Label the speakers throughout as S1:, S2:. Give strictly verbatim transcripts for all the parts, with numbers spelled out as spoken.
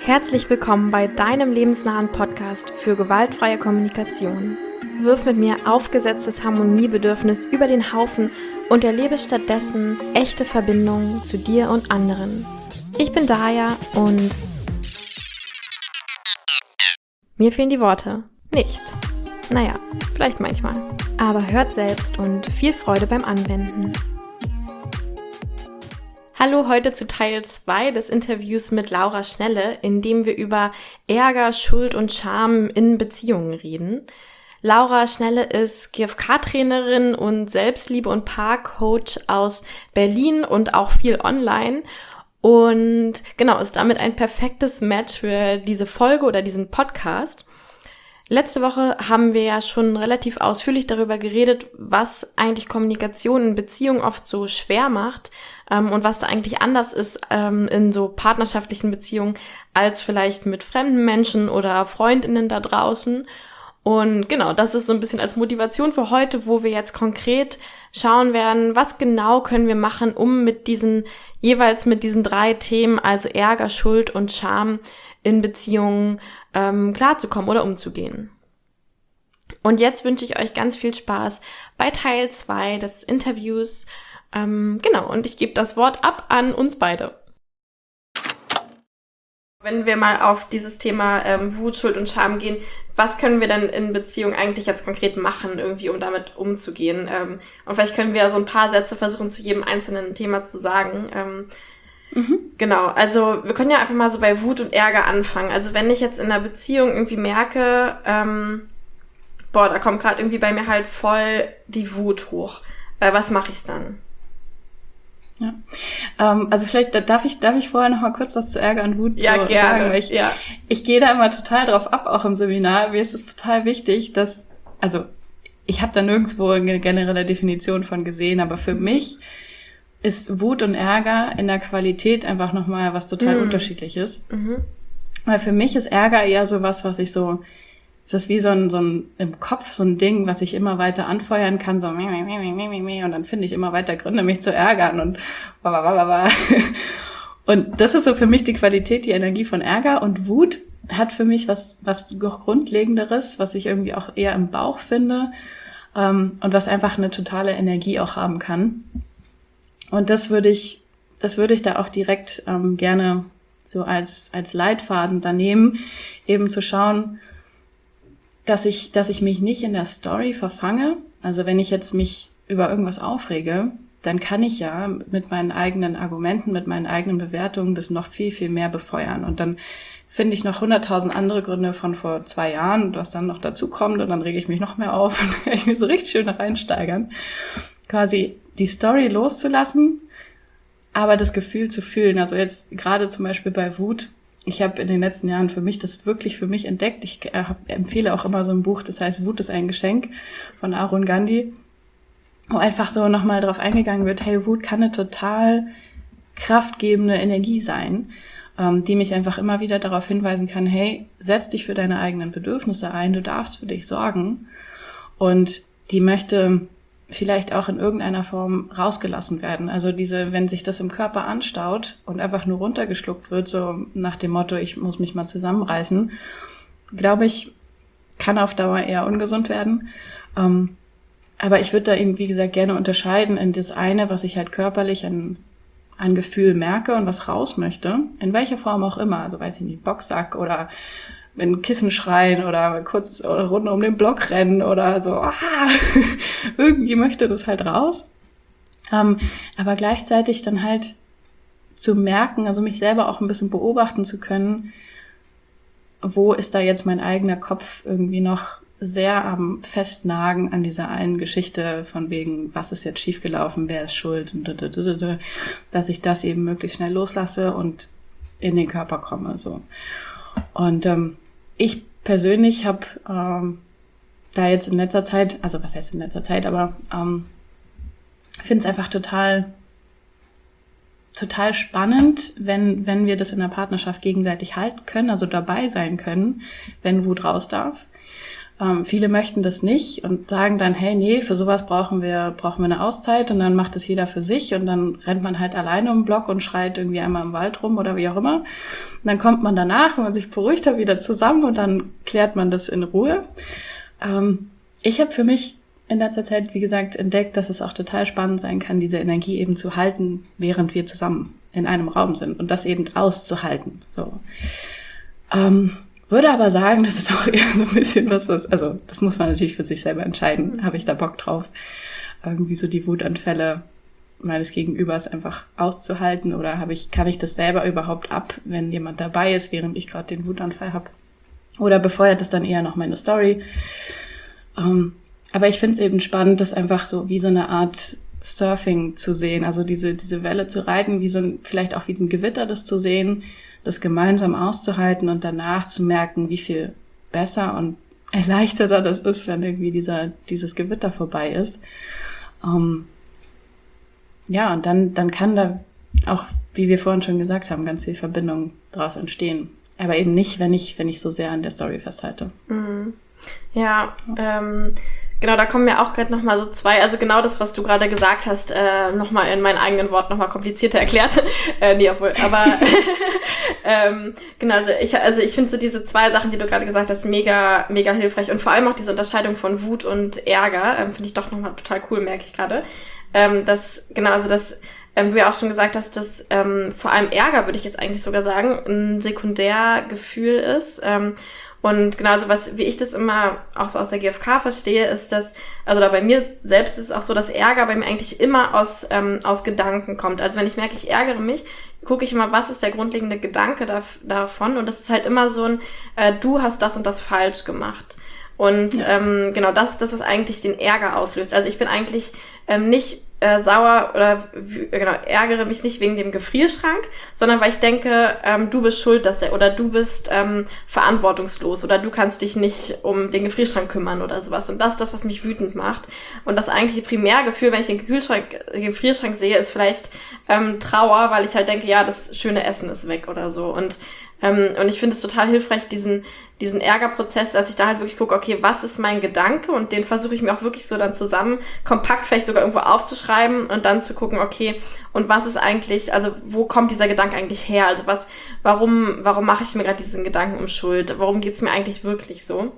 S1: Herzlich willkommen bei deinem lebensnahen Podcast für gewaltfreie Kommunikation. Wirf mit mir aufgesetztes Harmoniebedürfnis über den Haufen und erlebe stattdessen echte Verbindungen zu dir und anderen. Ich bin Daya und mir fehlen die Worte. Nicht. Naja, vielleicht manchmal. Aber hört selbst und viel Freude beim Anwenden. Hallo, heute zu Teil zwei des Interviews mit Laura Schnelle, in dem wir über Ärger, Schuld und Scham in Beziehungen reden. Laura Schnelle ist G F K-Trainerin und Selbstliebe- und Paarcoach aus Berlin und auch viel online. Und genau, ist damit ein perfektes Match für diese Folge oder diesen Podcast. Letzte Woche haben wir ja schon relativ ausführlich darüber geredet, was eigentlich Kommunikation in Beziehungen oft so schwer macht ähm, und was da eigentlich anders ist ähm, in so partnerschaftlichen Beziehungen als vielleicht mit fremden Menschen oder FreundInnen da draußen. Und genau, das ist so ein bisschen als Motivation für heute, wo wir jetzt konkret schauen werden, was genau können wir machen, um mit diesen, jeweils mit diesen drei Themen, also Ärger, Schuld und Scham in Beziehungen ähm, klarzukommen oder umzugehen. Und jetzt wünsche ich euch ganz viel Spaß bei Teil zwei des Interviews. Ähm, genau, und ich gebe das Wort ab an uns beide. Wenn wir mal auf dieses Thema ähm, Wut, Schuld und Scham gehen, was können wir denn in Beziehung eigentlich jetzt konkret machen, irgendwie, um damit umzugehen? Ähm, und vielleicht können wir so ein paar Sätze versuchen, zu jedem einzelnen Thema zu sagen. Ähm, mhm. Genau, also wir können ja einfach mal so bei Wut und Ärger anfangen. Also wenn ich jetzt in einer Beziehung irgendwie merke, ähm, boah, da kommt gerade irgendwie bei mir halt voll die Wut hoch. Äh, was mache ich dann?
S2: Ja, ähm, also vielleicht da darf ich darf ich vorher noch mal kurz was zu Ärger und Wut
S1: ja,
S2: so
S1: gerne.
S2: sagen, weil ich,
S1: ja.
S2: ich gehe da immer total drauf ab, auch im Seminar. Mir ist es total wichtig, dass, also ich habe da nirgendwo eine generelle Definition von gesehen, aber für mich ist Wut und Ärger in der Qualität einfach nochmal was total mhm. unterschiedliches. Mhm. Weil für mich ist Ärger eher so was, was ich so, es ist wie so ein, so ein im Kopf, so ein Ding, was ich immer weiter anfeuern kann, so und dann finde ich immer weiter Gründe, mich zu ärgern und und das ist so für mich die Qualität, die Energie von Ärger. Und Wut hat für mich was was Grundlegenderes, was ich irgendwie auch eher im Bauch finde und was einfach eine totale Energie auch haben kann. Und das würde ich, das würde ich da auch direkt ähm, gerne so als als Leitfaden da nehmen, eben zu schauen, dass ich, dass ich mich nicht in der Story verfange. Also wenn ich jetzt mich über irgendwas aufrege, dann kann ich ja mit meinen eigenen Argumenten, mit meinen eigenen Bewertungen das noch viel, viel mehr befeuern. Und dann finde ich noch hunderttausend andere Gründe von vor zwei Jahren, was dann noch dazu kommt, und dann rege ich mich noch mehr auf und kann ich mich so richtig schön reinsteigern. Quasi die Story loszulassen, aber das Gefühl zu fühlen. Also jetzt gerade zum Beispiel bei Wut, ich habe in den letzten Jahren für mich das wirklich für mich entdeckt. Ich äh, hab, empfehle auch immer so ein Buch, das heißt Wut ist ein Geschenk von Arun Gandhi, wo einfach so nochmal drauf eingegangen wird, hey, Wut kann eine total kraftgebende Energie sein, ähm, die mich einfach immer wieder darauf hinweisen kann, hey, setz dich für deine eigenen Bedürfnisse ein, du darfst für dich sorgen. Und die möchte vielleicht auch in irgendeiner Form rausgelassen werden. Also diese, wenn sich das im Körper anstaut und einfach nur runtergeschluckt wird, so nach dem Motto, ich muss mich mal zusammenreißen, glaube ich, kann auf Dauer eher ungesund werden. Ähm, aber ich würde da eben, wie gesagt, gerne unterscheiden in das eine, was ich halt körperlich an, an Gefühl merke und was raus möchte, in welcher Form auch immer, also weiß ich nicht, Boxsack oder mit einem Kissen schreien oder kurz eine Runde um den Block rennen oder so. Ah, irgendwie möchte das halt raus. Ähm, aber gleichzeitig dann halt zu merken, also mich selber auch ein bisschen beobachten zu können, wo ist da jetzt mein eigener Kopf irgendwie noch sehr am Festnagen an dieser einen Geschichte von wegen, was ist jetzt schiefgelaufen, wer ist schuld, und dass ich das eben möglichst schnell loslasse und in den Körper komme. So. Und ähm, ich persönlich habe ähm, da jetzt in letzter Zeit, also was heißt in letzter Zeit, aber ähm, finde es einfach total total spannend, wenn wenn wir das in der Partnerschaft gegenseitig halten können, also dabei sein können, wenn Wut raus darf. Ähm, viele möchten das nicht und sagen dann, hey, nee, für sowas brauchen wir brauchen wir eine Auszeit und dann macht es jeder für sich und dann rennt man halt alleine um den Block und schreit irgendwie einmal im Wald rum oder wie auch immer. Und dann kommt man danach, wenn man sich beruhigt hat, wieder zusammen und dann klärt man das in Ruhe. Ähm, ich habe für mich in letzter Zeit, wie gesagt, entdeckt, dass es auch total spannend sein kann, diese Energie eben zu halten, während wir zusammen in einem Raum sind und das eben auszuhalten. So. Ähm, würde aber sagen, das ist auch eher so ein bisschen was, was, also das muss man natürlich für sich selber entscheiden. Habe ich da Bock drauf, irgendwie so die Wutanfälle meines Gegenübers einfach auszuhalten oder habe ich, kann ich das selber überhaupt ab, wenn jemand dabei ist, während ich gerade den Wutanfall habe? Oder befeuert das dann eher noch meine Story? Ähm, aber ich finde es eben spannend, das einfach so wie so eine Art Surfing zu sehen, also diese diese Welle zu reiten, wie so ein, vielleicht auch wie ein Gewitter das zu sehen, das gemeinsam auszuhalten und danach zu merken, wie viel besser und erleichterter das ist, wenn irgendwie dieser dieses Gewitter vorbei ist. Ähm, ja, und dann dann kann da auch, wie wir vorhin schon gesagt haben, ganz viel Verbindung daraus entstehen. Aber eben nicht, wenn ich wenn ich so sehr an der Story festhalte.
S1: Mhm. Ja, ähm, genau, da kommen mir auch gerade nochmal so zwei, also genau das, was du gerade gesagt hast, äh, nochmal in meinen eigenen Worten nochmal komplizierter erklärt. äh, nee, obwohl, aber ähm, genau, also ich, also ich finde so diese zwei Sachen, die du gerade gesagt hast, mega, mega hilfreich und vor allem auch diese Unterscheidung von Wut und Ärger, ähm, finde ich doch nochmal total cool, merke ich gerade. Ähm, das, genau, also das, ähm, du ja auch schon gesagt hast, dass ähm, vor allem Ärger, würde ich jetzt eigentlich sogar sagen, ein Sekundärgefühl ist, ähm, und genau, also was, wie ich das immer auch so aus der G F K verstehe, ist, dass, also da bei mir selbst ist es auch so, dass Ärger bei mir eigentlich immer aus ähm, aus Gedanken kommt. Also wenn ich merke, ich ärgere mich, gucke ich mal, was ist der grundlegende Gedanke da, davon. Und das ist halt immer so ein, äh, du hast das und das falsch gemacht. Und ja. ähm, genau, das ist das, was eigentlich den Ärger auslöst. Also ich bin eigentlich ähm, nicht äh, sauer oder genau ärgere mich nicht wegen dem Gefrierschrank, sondern weil ich denke, ähm, du bist schuld, dass der oder du bist ähm, verantwortungslos oder du kannst dich nicht um den Gefrierschrank kümmern oder sowas. Und das ist das, was mich wütend macht. Und das eigentliche Primärgefühl, wenn ich den Kühlschrank, den Gefrierschrank sehe, ist vielleicht ähm, Trauer, weil ich halt denke, ja, das schöne Essen ist weg oder so. Und ähm, und ich finde es total hilfreich, diesen diesen Ärgerprozess, dass ich da halt wirklich gucke, okay, was ist mein Gedanke? Und den versuche ich mir auch wirklich so dann zusammen, kompakt vielleicht sogar irgendwo aufzuschreiben und dann zu gucken, okay, und was ist eigentlich, also wo kommt dieser Gedanke eigentlich her? Also was, warum, warum mache ich mir gerade diesen Gedanken um Schuld? Warum geht's mir eigentlich wirklich so?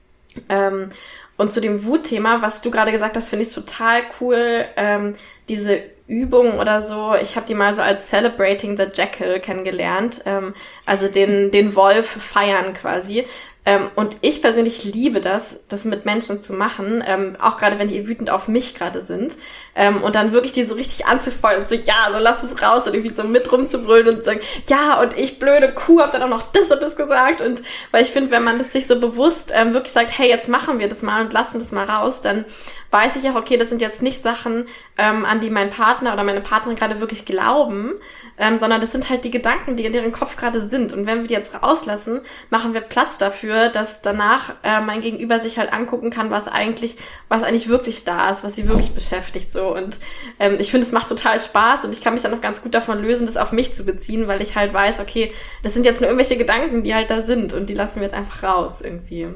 S1: Ähm, und zu dem Wutthema, was du gerade gesagt hast, finde ich total cool, ähm, diese Übung oder so, ich habe die mal so als Celebrating the Jackal kennengelernt, ähm, also den den Wolf feiern quasi. Ähm, und ich persönlich liebe das, das mit Menschen zu machen, ähm, auch gerade wenn die wütend auf mich gerade sind. Ähm, und dann wirklich die so richtig anzufeuern und so, ja, so lass es raus und irgendwie so mit rumzubrüllen und sagen, ja, und ich blöde Kuh hab dann auch noch das und das gesagt. Und weil ich finde, wenn man das sich so bewusst ähm, wirklich sagt, hey, jetzt machen wir das mal und lassen das mal raus, dann weiß ich auch, okay, das sind jetzt nicht Sachen, ähm, an die mein Partner oder meine Partnerin gerade wirklich glauben, ähm, sondern das sind halt die Gedanken, die in deren Kopf gerade sind. Und wenn wir die jetzt rauslassen, machen wir Platz dafür, dass danach äh, mein Gegenüber sich halt angucken kann, was eigentlich, was eigentlich wirklich da ist, was sie wirklich beschäftigt so. Und ähm, ich finde, es macht total Spaß und ich kann mich dann noch ganz gut davon lösen, das auf mich zu beziehen, weil ich halt weiß, okay, das sind jetzt nur irgendwelche Gedanken, die halt da sind und die lassen wir jetzt einfach raus irgendwie.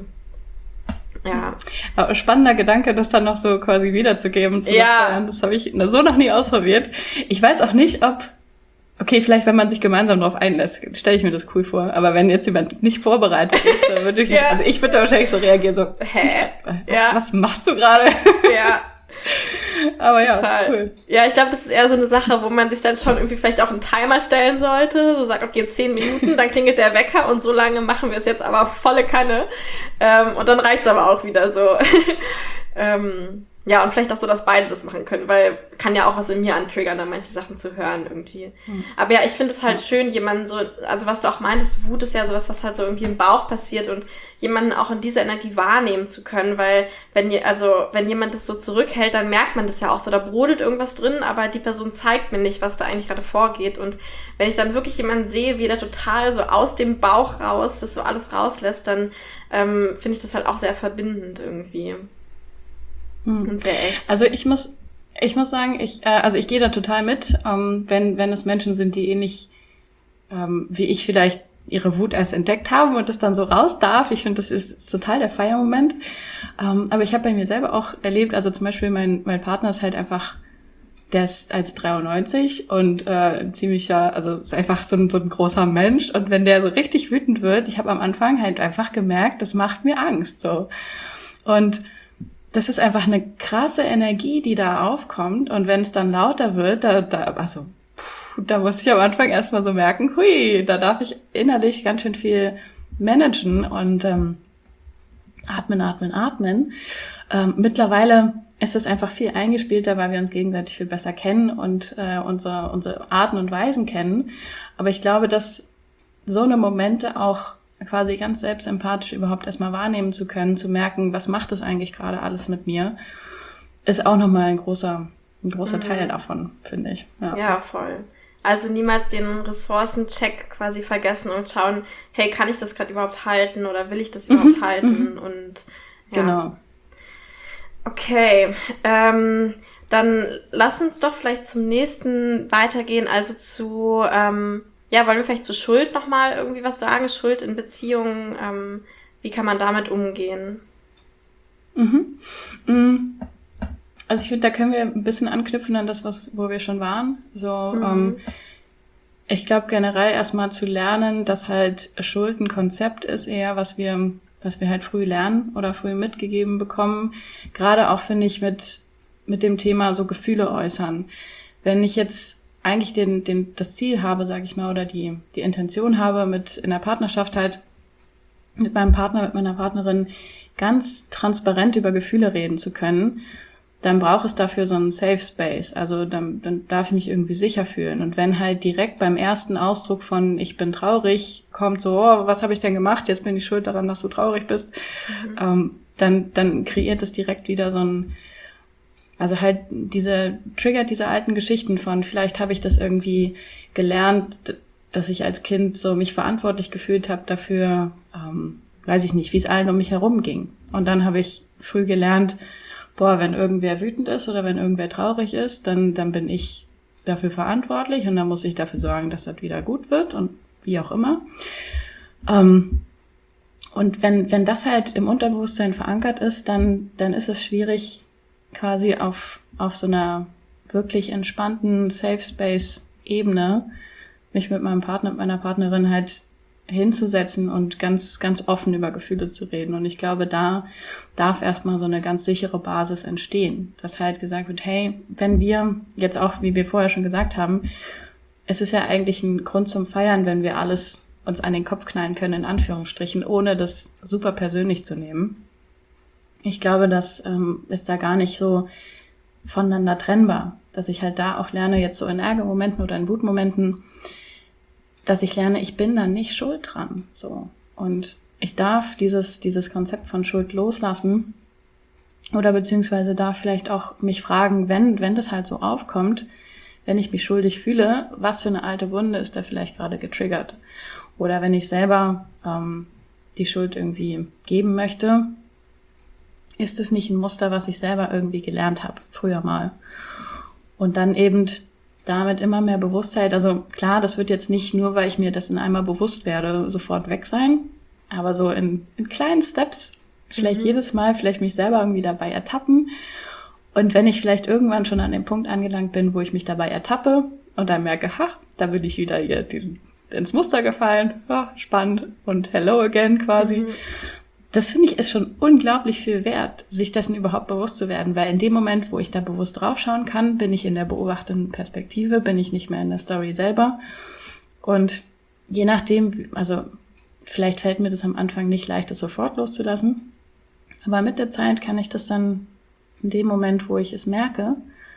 S1: Ja.
S2: Aber spannender Gedanke, das dann noch so quasi wiederzugeben. Zu
S1: ja.
S2: Feiern. Das habe ich so noch nie ausprobiert. Ich weiß auch nicht, ob, okay, vielleicht wenn man sich gemeinsam darauf einlässt, stelle ich mir das cool vor. Aber wenn jetzt jemand nicht vorbereitet ist, dann würde ich, ja. also ich würde da wahrscheinlich so reagieren, so,
S1: hä?
S2: Was,
S1: ja.
S2: was machst du gerade?
S1: Ja.
S2: Aber
S1: total.
S2: Ja, cool.
S1: Ja, ich glaube, das ist eher so eine Sache, wo man sich dann schon irgendwie vielleicht auch einen Timer stellen sollte. So sagt, okay, zehn Minuten, dann klingelt der Wecker und so lange machen wir es jetzt aber volle Kanne. Ähm, und dann reicht's aber auch wieder so. ähm, ja, und vielleicht auch so, dass beide das machen können, weil kann ja auch was in mir antriggern, dann manche Sachen zu hören irgendwie. Hm. Aber ja, ich finde es halt ja. schön, jemanden so, also was du auch meintest, Wut ist ja sowas, was halt so irgendwie im Bauch passiert und jemanden auch in dieser Energie wahrnehmen zu können, weil wenn je, also wenn jemand das so zurückhält, dann merkt man das ja auch so, da brodelt irgendwas drin, aber die Person zeigt mir nicht, was da eigentlich gerade vorgeht. Und wenn ich dann wirklich jemanden sehe, wie der total so aus dem Bauch raus das so alles rauslässt, dann ähm, finde ich das halt auch sehr verbindend irgendwie. Und sehr echt.
S2: Also ich muss, ich muss sagen, ich, äh, also ich gehe da total mit, ähm, wenn wenn es Menschen sind, die ähnlich ähm, wie ich vielleicht ihre Wut erst entdeckt haben und das dann so raus darf. Ich finde, das ist, ist total der Feiermoment. Ähm, aber ich habe bei mir selber auch erlebt, also zum Beispiel mein, mein Partner ist halt einfach, der ist eins Komma dreiundneunzig und äh, ein ziemlicher, also ist einfach so ein, so ein großer Mensch. Und wenn der so richtig wütend wird, ich habe am Anfang halt einfach gemerkt, das macht mir Angst. So. Und das ist einfach eine krasse Energie, die da aufkommt. Und wenn es dann lauter wird, da, da also pff, da muss ich am Anfang erstmal so merken, hui, da darf ich innerlich ganz schön viel managen und ähm, atmen, atmen, atmen. Ähm, mittlerweile ist es einfach viel eingespielter, weil wir uns gegenseitig viel besser kennen und äh, unsere, unsere Arten und Weisen kennen. Aber ich glaube, dass so eine Momente auch quasi ganz selbstempathisch überhaupt erstmal wahrnehmen zu können, zu merken, was macht das eigentlich gerade alles mit mir, ist auch nochmal ein großer, ein großer mhm. Teil davon, finde ich.
S1: Ja. ja, voll. Also niemals den Ressourcencheck quasi vergessen und schauen, hey, kann ich das gerade überhaupt halten oder will ich das überhaupt mhm. halten? Und ja.
S2: Genau.
S1: Okay, ähm, dann lass uns doch vielleicht zum nächsten weitergehen, also zu, ähm, ja, wollen wir vielleicht zu Schuld nochmal irgendwie was sagen? Schuld in Beziehungen, ähm, wie kann man damit umgehen?
S2: Mhm. Also ich finde, da können wir ein bisschen anknüpfen an das, was, wo wir schon waren. So, mhm. ähm, ich glaube generell erstmal zu lernen, dass halt Schuld ein Konzept ist eher, was wir was wir halt früh lernen oder früh mitgegeben bekommen. Gerade auch, finde ich, mit mit dem Thema so Gefühle äußern. Wenn ich jetzt eigentlich den den das Ziel habe, sage ich mal, oder die die Intention habe, mit in der Partnerschaft halt mit meinem Partner, mit meiner Partnerin ganz transparent über Gefühle reden zu können, dann braucht es dafür so einen Safe Space. Also dann, dann darf ich mich irgendwie sicher fühlen. Und wenn halt direkt beim ersten Ausdruck von ich bin traurig kommt so, oh, was habe ich denn gemacht? Jetzt bin ich schuld daran, dass du traurig bist. Mhm. Ähm, dann, dann kreiert es direkt wieder so ein, also halt diese, triggert diese alten Geschichten von, vielleicht habe ich das irgendwie gelernt, dass ich als Kind so mich verantwortlich gefühlt habe dafür, ähm, weiß ich nicht, wie es allen um mich herum ging. Und dann habe ich früh gelernt, boah, wenn irgendwer wütend ist oder wenn irgendwer traurig ist, dann dann bin ich dafür verantwortlich und dann muss ich dafür sorgen, dass das wieder gut wird und wie auch immer. Ähm, und wenn wenn das halt im Unterbewusstsein verankert ist, dann dann ist es schwierig, quasi auf auf so einer wirklich entspannten Safe Space Ebene mich mit meinem Partner, mit meiner Partnerin halt hinzusetzen und ganz, ganz offen über Gefühle zu reden. Und ich glaube, da darf erstmal so eine ganz sichere Basis entstehen, dass halt gesagt wird, hey, wenn wir jetzt auch, wie wir vorher schon gesagt haben, es ist ja eigentlich ein Grund zum Feiern, wenn wir alles uns an den Kopf knallen können, in Anführungsstrichen, ohne das super persönlich zu nehmen. Ich glaube, das ähm, ist da gar nicht so voneinander trennbar, dass ich halt da auch lerne, jetzt so in Ärgermomenten oder in Wutmomenten, dass ich lerne, ich bin da nicht schuld dran, so. Und ich darf dieses, dieses Konzept von Schuld loslassen oder beziehungsweise darf vielleicht auch mich fragen, wenn, wenn das halt so aufkommt, wenn ich mich schuldig fühle, was für eine alte Wunde ist da vielleicht gerade getriggert? Oder wenn ich selber ähm, die Schuld irgendwie geben möchte, ist es nicht ein Muster, was ich selber irgendwie gelernt habe, früher mal. Und dann eben damit immer mehr Bewusstheit, also klar, das wird jetzt nicht nur, weil ich mir dessen einmal bewusst werde, sofort weg sein, aber so in, in kleinen Steps, vielleicht mhm. jedes Mal, vielleicht mich selber irgendwie dabei ertappen. Und wenn ich vielleicht irgendwann schon an dem Punkt angelangt bin, wo ich mich dabei ertappe und dann merke, ha, da bin ich wieder hier diesen, ins Muster gefallen, ja, spannend und hello again quasi. Mhm. Das finde ich ist schon unglaublich viel wert, sich dessen überhaupt bewusst zu werden, weil in dem Moment, wo ich da bewusst draufschauen kann, bin ich in der beobachtenden Perspektive, bin ich nicht mehr in der Story selber. Und je nachdem, also vielleicht fällt mir das am Anfang nicht leicht, das sofort loszulassen, aber mit der Zeit kann ich das dann in dem Moment, wo ich es merke,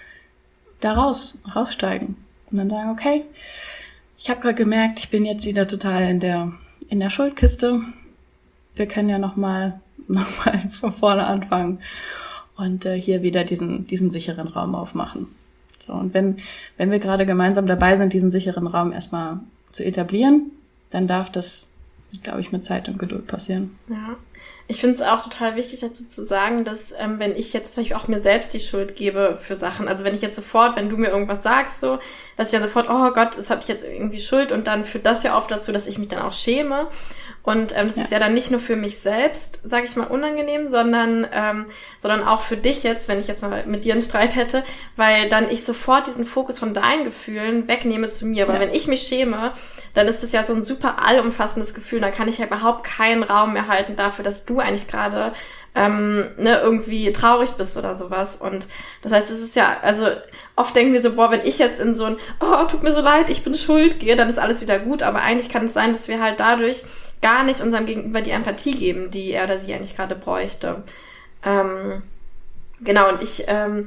S2: da raus, raussteigen und dann sagen, okay, ich habe gerade gemerkt, ich bin jetzt wieder total in der in der Schuldkiste. Wir können ja nochmal noch mal von vorne anfangen und äh, hier wieder diesen diesen sicheren Raum aufmachen. So, und wenn wenn wir gerade gemeinsam dabei sind, diesen sicheren Raum erstmal zu etablieren, dann darf das glaube ich, mit Zeit und Geduld passieren.
S1: Ja. Ich finde es auch total wichtig dazu zu sagen, dass ähm, wenn ich jetzt zum Beispiel auch mir selbst die Schuld gebe für Sachen, also wenn ich jetzt sofort, wenn du mir irgendwas sagst, so, dass ich ja sofort, oh Gott, das habe ich jetzt irgendwie Schuld und dann führt das ja oft dazu, dass ich mich dann auch schäme. Und ähm, das ja. ist ja dann nicht nur für mich selbst, sage ich mal, unangenehm, sondern ähm, sondern auch für dich jetzt, wenn ich jetzt mal mit dir einen Streit hätte, weil dann ich sofort diesen Fokus von deinen Gefühlen wegnehme zu mir. Weil ja. wenn ich mich schäme, dann ist das ja so ein super allumfassendes Gefühl. Da kann ich ja überhaupt keinen Raum mehr halten dafür, dass du eigentlich gerade ähm, ne, irgendwie traurig bist oder sowas. Und das heißt, es ist ja, also oft denken wir so, boah, wenn ich jetzt in so ein, oh, tut mir so leid, ich bin schuld gehe, dann ist alles wieder gut. Aber eigentlich kann es sein, dass wir halt dadurch gar nicht unserem Gegenüber die Empathie geben, die er oder sie eigentlich gerade bräuchte. Ähm, genau, und ich, ähm,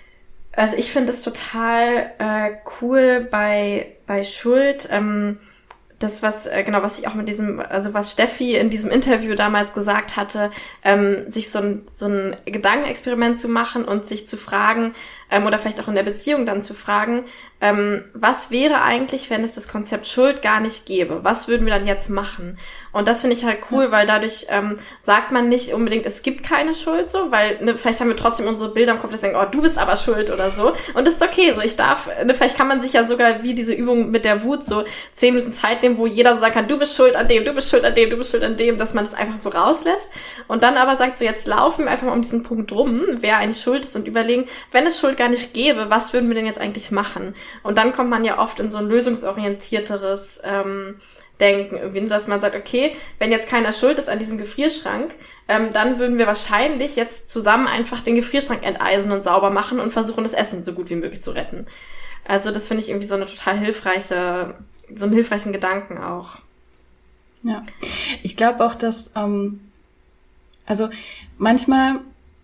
S1: also ich finde es total äh, cool bei bei Schuld, ähm, das, was, äh, genau, was ich auch mit diesem, also was Steffi in diesem Interview damals gesagt hatte, ähm, sich so ein, so ein Gedankenexperiment zu machen und sich zu fragen, ähm, oder vielleicht auch in der Beziehung dann zu fragen, ähm, was wäre eigentlich, wenn es das Konzept Schuld gar nicht gäbe? Was würden wir dann jetzt machen? Und das finde ich halt cool, weil dadurch ähm, sagt man nicht unbedingt, es gibt keine Schuld so, weil ne, vielleicht haben wir trotzdem unsere Bilder im Kopf, dass wir denken, oh, du bist aber schuld oder so. Und das ist okay, so ich darf, ne, vielleicht kann man sich ja sogar wie diese Übung mit der Wut so zehn Minuten Zeit nehmen, wo jeder so sagen kann, du bist schuld an dem, du bist schuld an dem, du bist schuld an dem, dass man das einfach so rauslässt. Und dann aber sagt, so jetzt laufen wir einfach mal um diesen Punkt rum, wer eigentlich schuld ist und überlegen, wenn es Schuld gar nicht gäbe, was würden wir denn jetzt eigentlich machen? Und dann kommt man ja oft in so ein lösungsorientierteres ähm, Denken irgendwie, dass man sagt, okay, wenn jetzt keiner schuld ist an diesem Gefrierschrank, ähm, dann würden wir wahrscheinlich jetzt zusammen einfach den Gefrierschrank enteisen und sauber machen und versuchen, das Essen so gut wie möglich zu retten. Also das finde ich irgendwie so eine total hilfreiche, so einen hilfreichen Gedanken auch.
S2: Ja, ich glaube auch, dass, ähm, also manchmal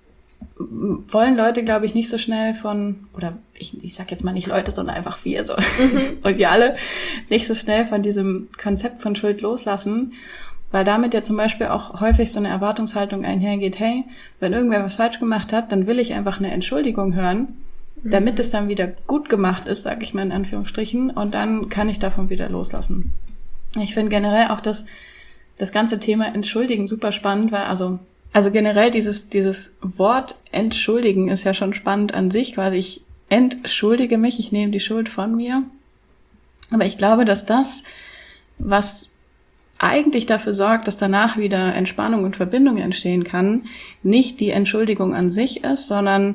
S2: wollen Leute, glaube ich, nicht so schnell von, oder ich, ich sag jetzt mal nicht Leute, sondern einfach wir so mhm. und wir alle, nicht so schnell von diesem Konzept von Schuld loslassen, weil damit ja zum Beispiel auch häufig so eine Erwartungshaltung einhergeht, hey, wenn irgendwer was falsch gemacht hat, dann will ich einfach eine Entschuldigung hören, mhm. damit es dann wieder gut gemacht ist, sag ich mal in Anführungsstrichen, und dann kann ich davon wieder loslassen. Ich finde generell auch das, das ganze Thema Entschuldigen super spannend, weil also Also generell dieses dieses Wort entschuldigen ist ja schon spannend an sich, quasi ich entschuldige mich, ich nehme die Schuld von mir. Aber ich glaube, dass das, was eigentlich dafür sorgt, dass danach wieder Entspannung und Verbindung entstehen kann, nicht die Entschuldigung an sich ist, sondern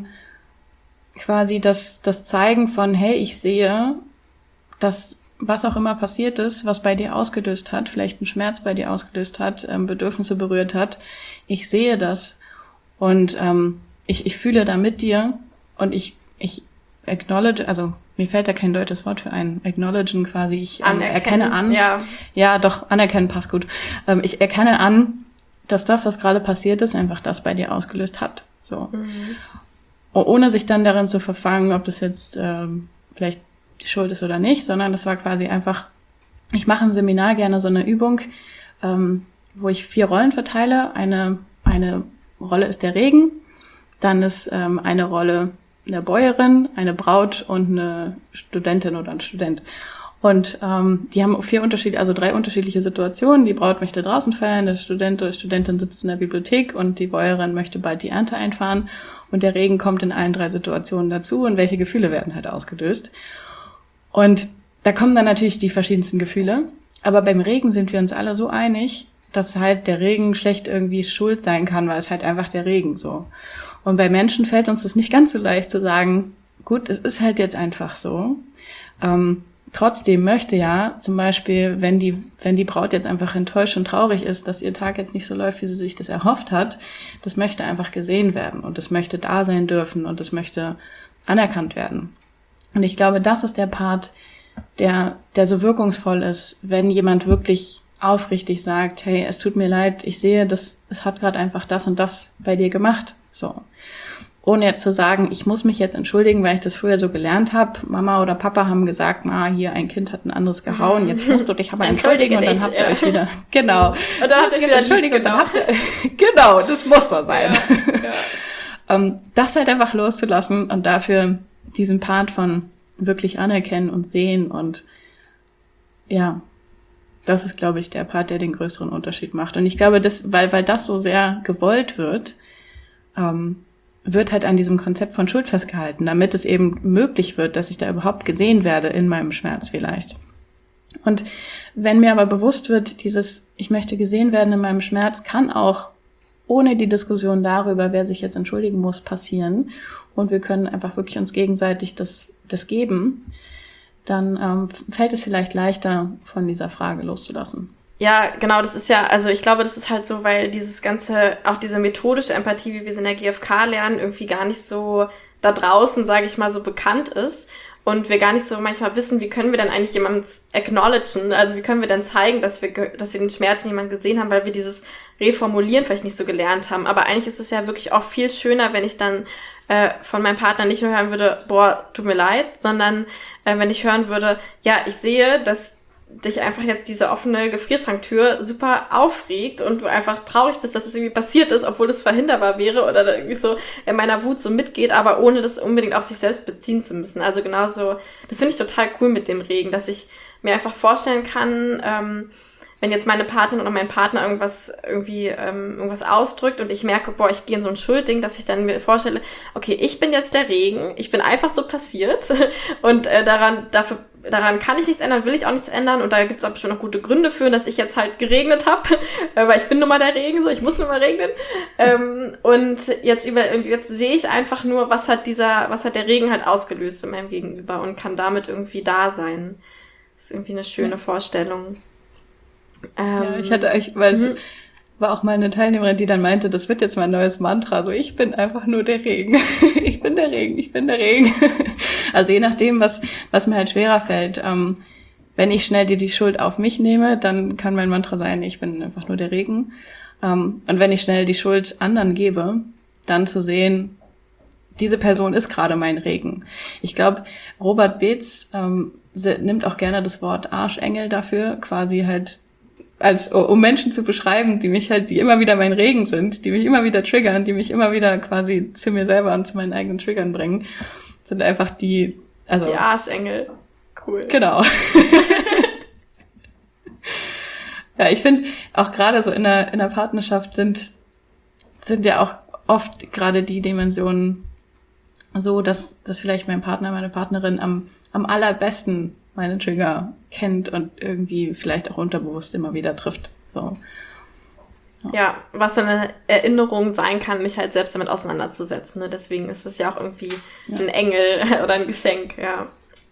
S2: quasi das das Zeigen von, hey, ich sehe, dass was auch immer passiert ist, was bei dir ausgelöst hat, vielleicht einen Schmerz bei dir ausgelöst hat, ähm, Bedürfnisse berührt hat, ich sehe das und ähm, ich, ich fühle da mit dir und ich ich acknowledge, also mir fällt da kein deutsches Wort für ein, acknowledgen quasi, ich ähm, erkenne an, ja. ja doch, anerkennen passt gut, ähm, ich erkenne an, dass das, was gerade passiert ist, einfach das bei dir ausgelöst hat, so. Mhm. Ohne sich dann darin zu verfangen, ob das jetzt ähm, vielleicht die Schuld ist oder nicht, sondern das war quasi einfach, ich mache im Seminar gerne so eine Übung, ähm, wo ich vier Rollen verteile. Eine eine Rolle ist der Regen, dann ist ähm, eine Rolle eine Bäuerin, eine Braut und eine Studentin oder ein Student. Und ähm, die haben vier unterschiedliche, also drei unterschiedliche Situationen. Die Braut möchte draußen feiern, der Student oder Studentin sitzt in der Bibliothek und die Bäuerin möchte bald die Ernte einfahren. Und der Regen kommt in allen drei Situationen dazu und welche Gefühle werden halt ausgelöst. Und da kommen dann natürlich die verschiedensten Gefühle. Aber beim Regen sind wir uns alle so einig, dass halt der Regen schlecht irgendwie schuld sein kann, weil es halt einfach der Regen so. Und bei Menschen fällt uns das nicht ganz so leicht zu sagen, gut, es ist halt jetzt einfach so. Ähm, trotzdem möchte ja zum Beispiel, wenn die, wenn die Braut jetzt einfach enttäuscht und traurig ist, dass ihr Tag jetzt nicht so läuft, wie sie sich das erhofft hat, das möchte einfach gesehen werden und das möchte da sein dürfen und das möchte anerkannt werden. Und ich glaube, das ist der Part, der der so wirkungsvoll ist, wenn jemand wirklich aufrichtig sagt, hey, es tut mir leid, ich sehe, das, es hat gerade einfach das und das bei dir gemacht. So. Ohne jetzt zu sagen, ich muss mich jetzt entschuldigen, weil ich das früher so gelernt habe. Mama oder Papa haben gesagt, ah, hier, ein Kind hat ein anderes gehauen, jetzt musst du dich aber entschuldigen und dann habt ihr euch wieder, genau. Und dann habt ihr euch wieder entschuldigen und dann habt ihr, genau, das muss so sein. Ja, ja. um, das halt einfach loszulassen und dafür diesen Part von wirklich anerkennen und sehen und ja, Das ist, glaube ich, der Part, der den größeren Unterschied macht. Und ich glaube, das, weil, weil das so sehr gewollt wird, ähm, wird halt an diesem Konzept von Schuld festgehalten, damit es eben möglich wird, dass ich da überhaupt gesehen werde in meinem Schmerz vielleicht. Und wenn mir aber bewusst wird, dieses, ich möchte gesehen werden in meinem Schmerz, kann auch ohne die Diskussion darüber, wer sich jetzt entschuldigen muss, passieren. Und wir können einfach wirklich uns gegenseitig das, das geben, dann ähm, fällt es vielleicht leichter, von dieser Frage loszulassen.
S1: Ja, genau, das ist ja, also ich glaube, das ist halt so, weil dieses ganze, auch diese methodische Empathie, wie wir sie in der G F K lernen, irgendwie gar nicht so da draußen, sage ich mal, so bekannt ist und wir gar nicht so manchmal wissen, wie können wir dann eigentlich jemanden acknowledgen, also wie können wir dann zeigen, dass wir dass wir den Schmerz in jemandem gesehen haben, weil wir dieses Reformulieren vielleicht nicht so gelernt haben, aber eigentlich ist es ja wirklich auch viel schöner, wenn ich dann äh, von meinem Partner nicht nur hören würde, boah, tut mir leid, sondern äh, wenn ich hören würde, ja, ich sehe, dass dich einfach jetzt diese offene Gefrierschranktür super aufregt und du einfach traurig bist, dass es irgendwie passiert ist, obwohl das verhinderbar wäre oder irgendwie so in meiner Wut so mitgeht, aber ohne das unbedingt auf sich selbst beziehen zu müssen. Also genauso, das finde ich total cool mit dem Regen, dass ich mir einfach vorstellen kann, ähm, wenn jetzt meine Partnerin oder mein Partner irgendwas irgendwie ähm, irgendwas ausdrückt und ich merke, boah, ich gehe in so ein Schuldding, dass ich dann mir vorstelle, okay, ich bin jetzt der Regen, ich bin einfach so passiert und äh, daran dafür daran kann ich nichts ändern, will ich auch nichts ändern und da gibt's auch bestimmt noch gute Gründe für, dass ich jetzt halt geregnet habe, äh, weil ich bin nun mal der Regen, so ich muss nun mal regnen ähm, und jetzt über jetzt sehe ich einfach nur, was hat dieser, was hat der Regen halt ausgelöst in meinem Gegenüber und kann damit irgendwie da sein. Das ist irgendwie eine schöne ja. Vorstellung.
S2: Ähm, ja, ich hatte eigentlich, weil es war auch mal eine Teilnehmerin, die dann meinte, das wird jetzt mein neues Mantra, so ich bin einfach nur der Regen. Ich bin der Regen, ich bin der Regen. Also je nachdem, was was mir halt schwerer fällt. Ähm, wenn ich schnell die, die Schuld auf mich nehme, dann kann mein Mantra sein, ich bin einfach nur der Regen. Ähm, und wenn ich schnell die Schuld anderen gebe, dann zu sehen, diese Person ist gerade mein Regen. Ich glaube, Robert Beetz ähm, nimmt auch gerne das Wort Arschengel dafür, quasi halt als um Menschen zu beschreiben, die mich halt, die immer wieder mein Regen sind, die mich immer wieder triggern, die mich immer wieder quasi zu mir selber und zu meinen eigenen Triggern bringen, sind einfach die, also
S1: die Arschengel, cool.
S2: Genau. Ja, ich finde auch gerade so in der in der Partnerschaft sind sind ja auch oft gerade die Dimensionen so, dass dass vielleicht mein Partner, meine Partnerin am am allerbesten meine Trigger kennt und irgendwie vielleicht auch unterbewusst immer wieder trifft. So.
S1: Ja. ja, was dann eine Erinnerung sein kann, mich halt selbst damit auseinanderzusetzen. Ne? Deswegen ist es ja auch irgendwie ja. ein Engel oder ein Geschenk, ja.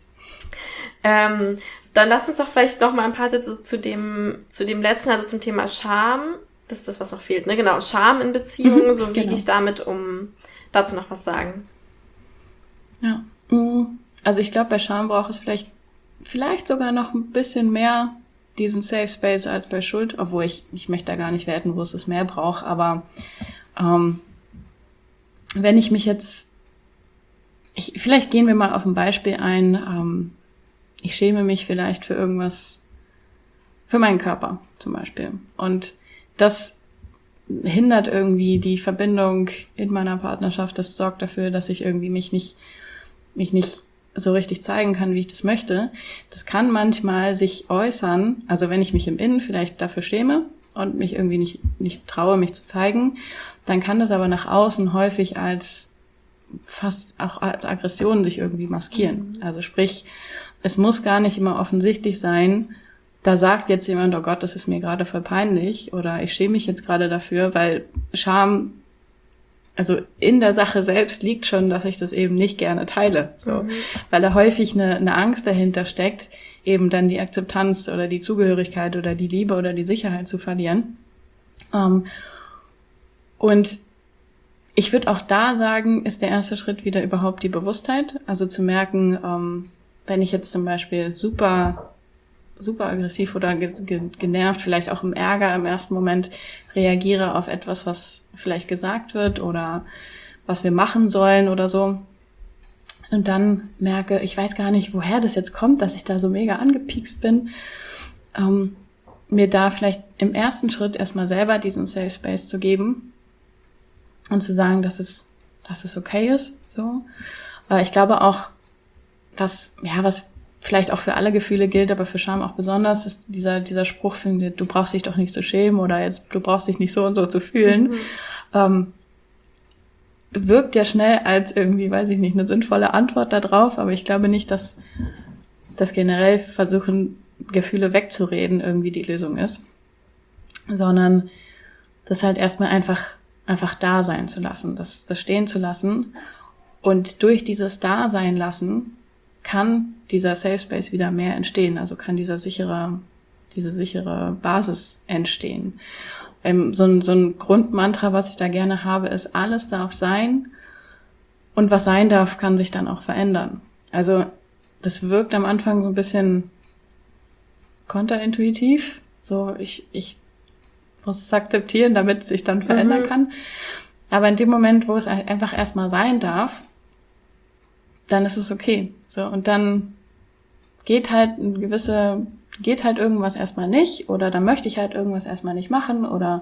S1: Ähm, dann lass uns doch vielleicht noch mal ein paar Sätze zu dem, zu dem letzten, also zum Thema Scham. Das ist das, was noch fehlt, ne? Genau, Scham in Beziehungen, mhm, so wie genau. gehe ich damit um. Dazu noch was sagen.
S2: Ja, also ich glaube, bei Scham braucht es vielleicht Vielleicht sogar noch ein bisschen mehr diesen Safe Space als bei Schuld, obwohl ich ich möchte da gar nicht werten, wo es es mehr braucht, aber ähm, wenn ich mich jetzt, ich, vielleicht gehen wir mal auf ein Beispiel ein, ähm, ich schäme mich vielleicht für irgendwas, für meinen Körper zum Beispiel und das hindert irgendwie die Verbindung in meiner Partnerschaft, das sorgt dafür, dass ich irgendwie mich nicht, mich nicht so richtig zeigen kann, wie ich das möchte. Das kann manchmal sich äußern, also wenn ich mich im Innen vielleicht dafür schäme und mich irgendwie nicht nicht traue, mich zu zeigen, dann kann das aber nach außen häufig als fast auch als Aggression sich irgendwie maskieren. Mhm. Also sprich, es muss gar nicht immer offensichtlich sein, da sagt jetzt jemand, oh Gott, das ist mir gerade voll peinlich oder ich schäme mich jetzt gerade dafür, weil Scham, also in der Sache selbst liegt schon, dass ich das eben nicht gerne teile, so, mhm. weil da häufig eine, eine Angst dahinter steckt, eben dann die Akzeptanz oder die Zugehörigkeit oder die Liebe oder die Sicherheit zu verlieren. Um, und ich würde auch da sagen, ist der erste Schritt wieder überhaupt die Bewusstheit, also zu merken, um, wenn ich jetzt zum Beispiel super super aggressiv oder ge- ge- genervt, vielleicht auch im Ärger im ersten Moment reagiere auf etwas, was vielleicht gesagt wird oder was wir machen sollen oder so. Und dann merke, ich weiß gar nicht, woher das jetzt kommt, dass ich da so mega angepiekst bin. Ähm, mir da vielleicht im ersten Schritt erstmal selber diesen Safe Space zu geben und zu sagen, dass es, dass es okay ist, so. Äh, ich glaube auch, was, ja, was vielleicht auch für alle Gefühle gilt, aber für Scham auch besonders, ist dieser dieser Spruch, finde, du brauchst dich doch nicht zu schämen oder jetzt du brauchst dich nicht so und so zu fühlen, mhm. ähm, wirkt ja schnell als irgendwie, weiß ich nicht, eine sinnvolle Antwort darauf, aber ich glaube nicht, dass das generell versuchen, Gefühle wegzureden irgendwie die Lösung ist, sondern das halt erstmal einfach einfach da sein zu lassen, das das stehen zu lassen und durch dieses Dasein lassen kann dieser Safe Space wieder mehr entstehen, also kann dieser sichere, diese sichere Basis entstehen. Ähm, so ein, so ein Grundmantra, was ich da gerne habe, ist, alles darf sein und was sein darf, kann sich dann auch verändern. Also das wirkt am Anfang so ein bisschen konterintuitiv, so ich, ich muss es akzeptieren, damit es sich dann verändern mhm. kann. Aber in dem Moment, wo es einfach erstmal sein darf, dann ist es okay. So, und dann geht halt ein gewisse, geht halt irgendwas erstmal nicht, oder dann möchte ich halt irgendwas erstmal nicht machen, oder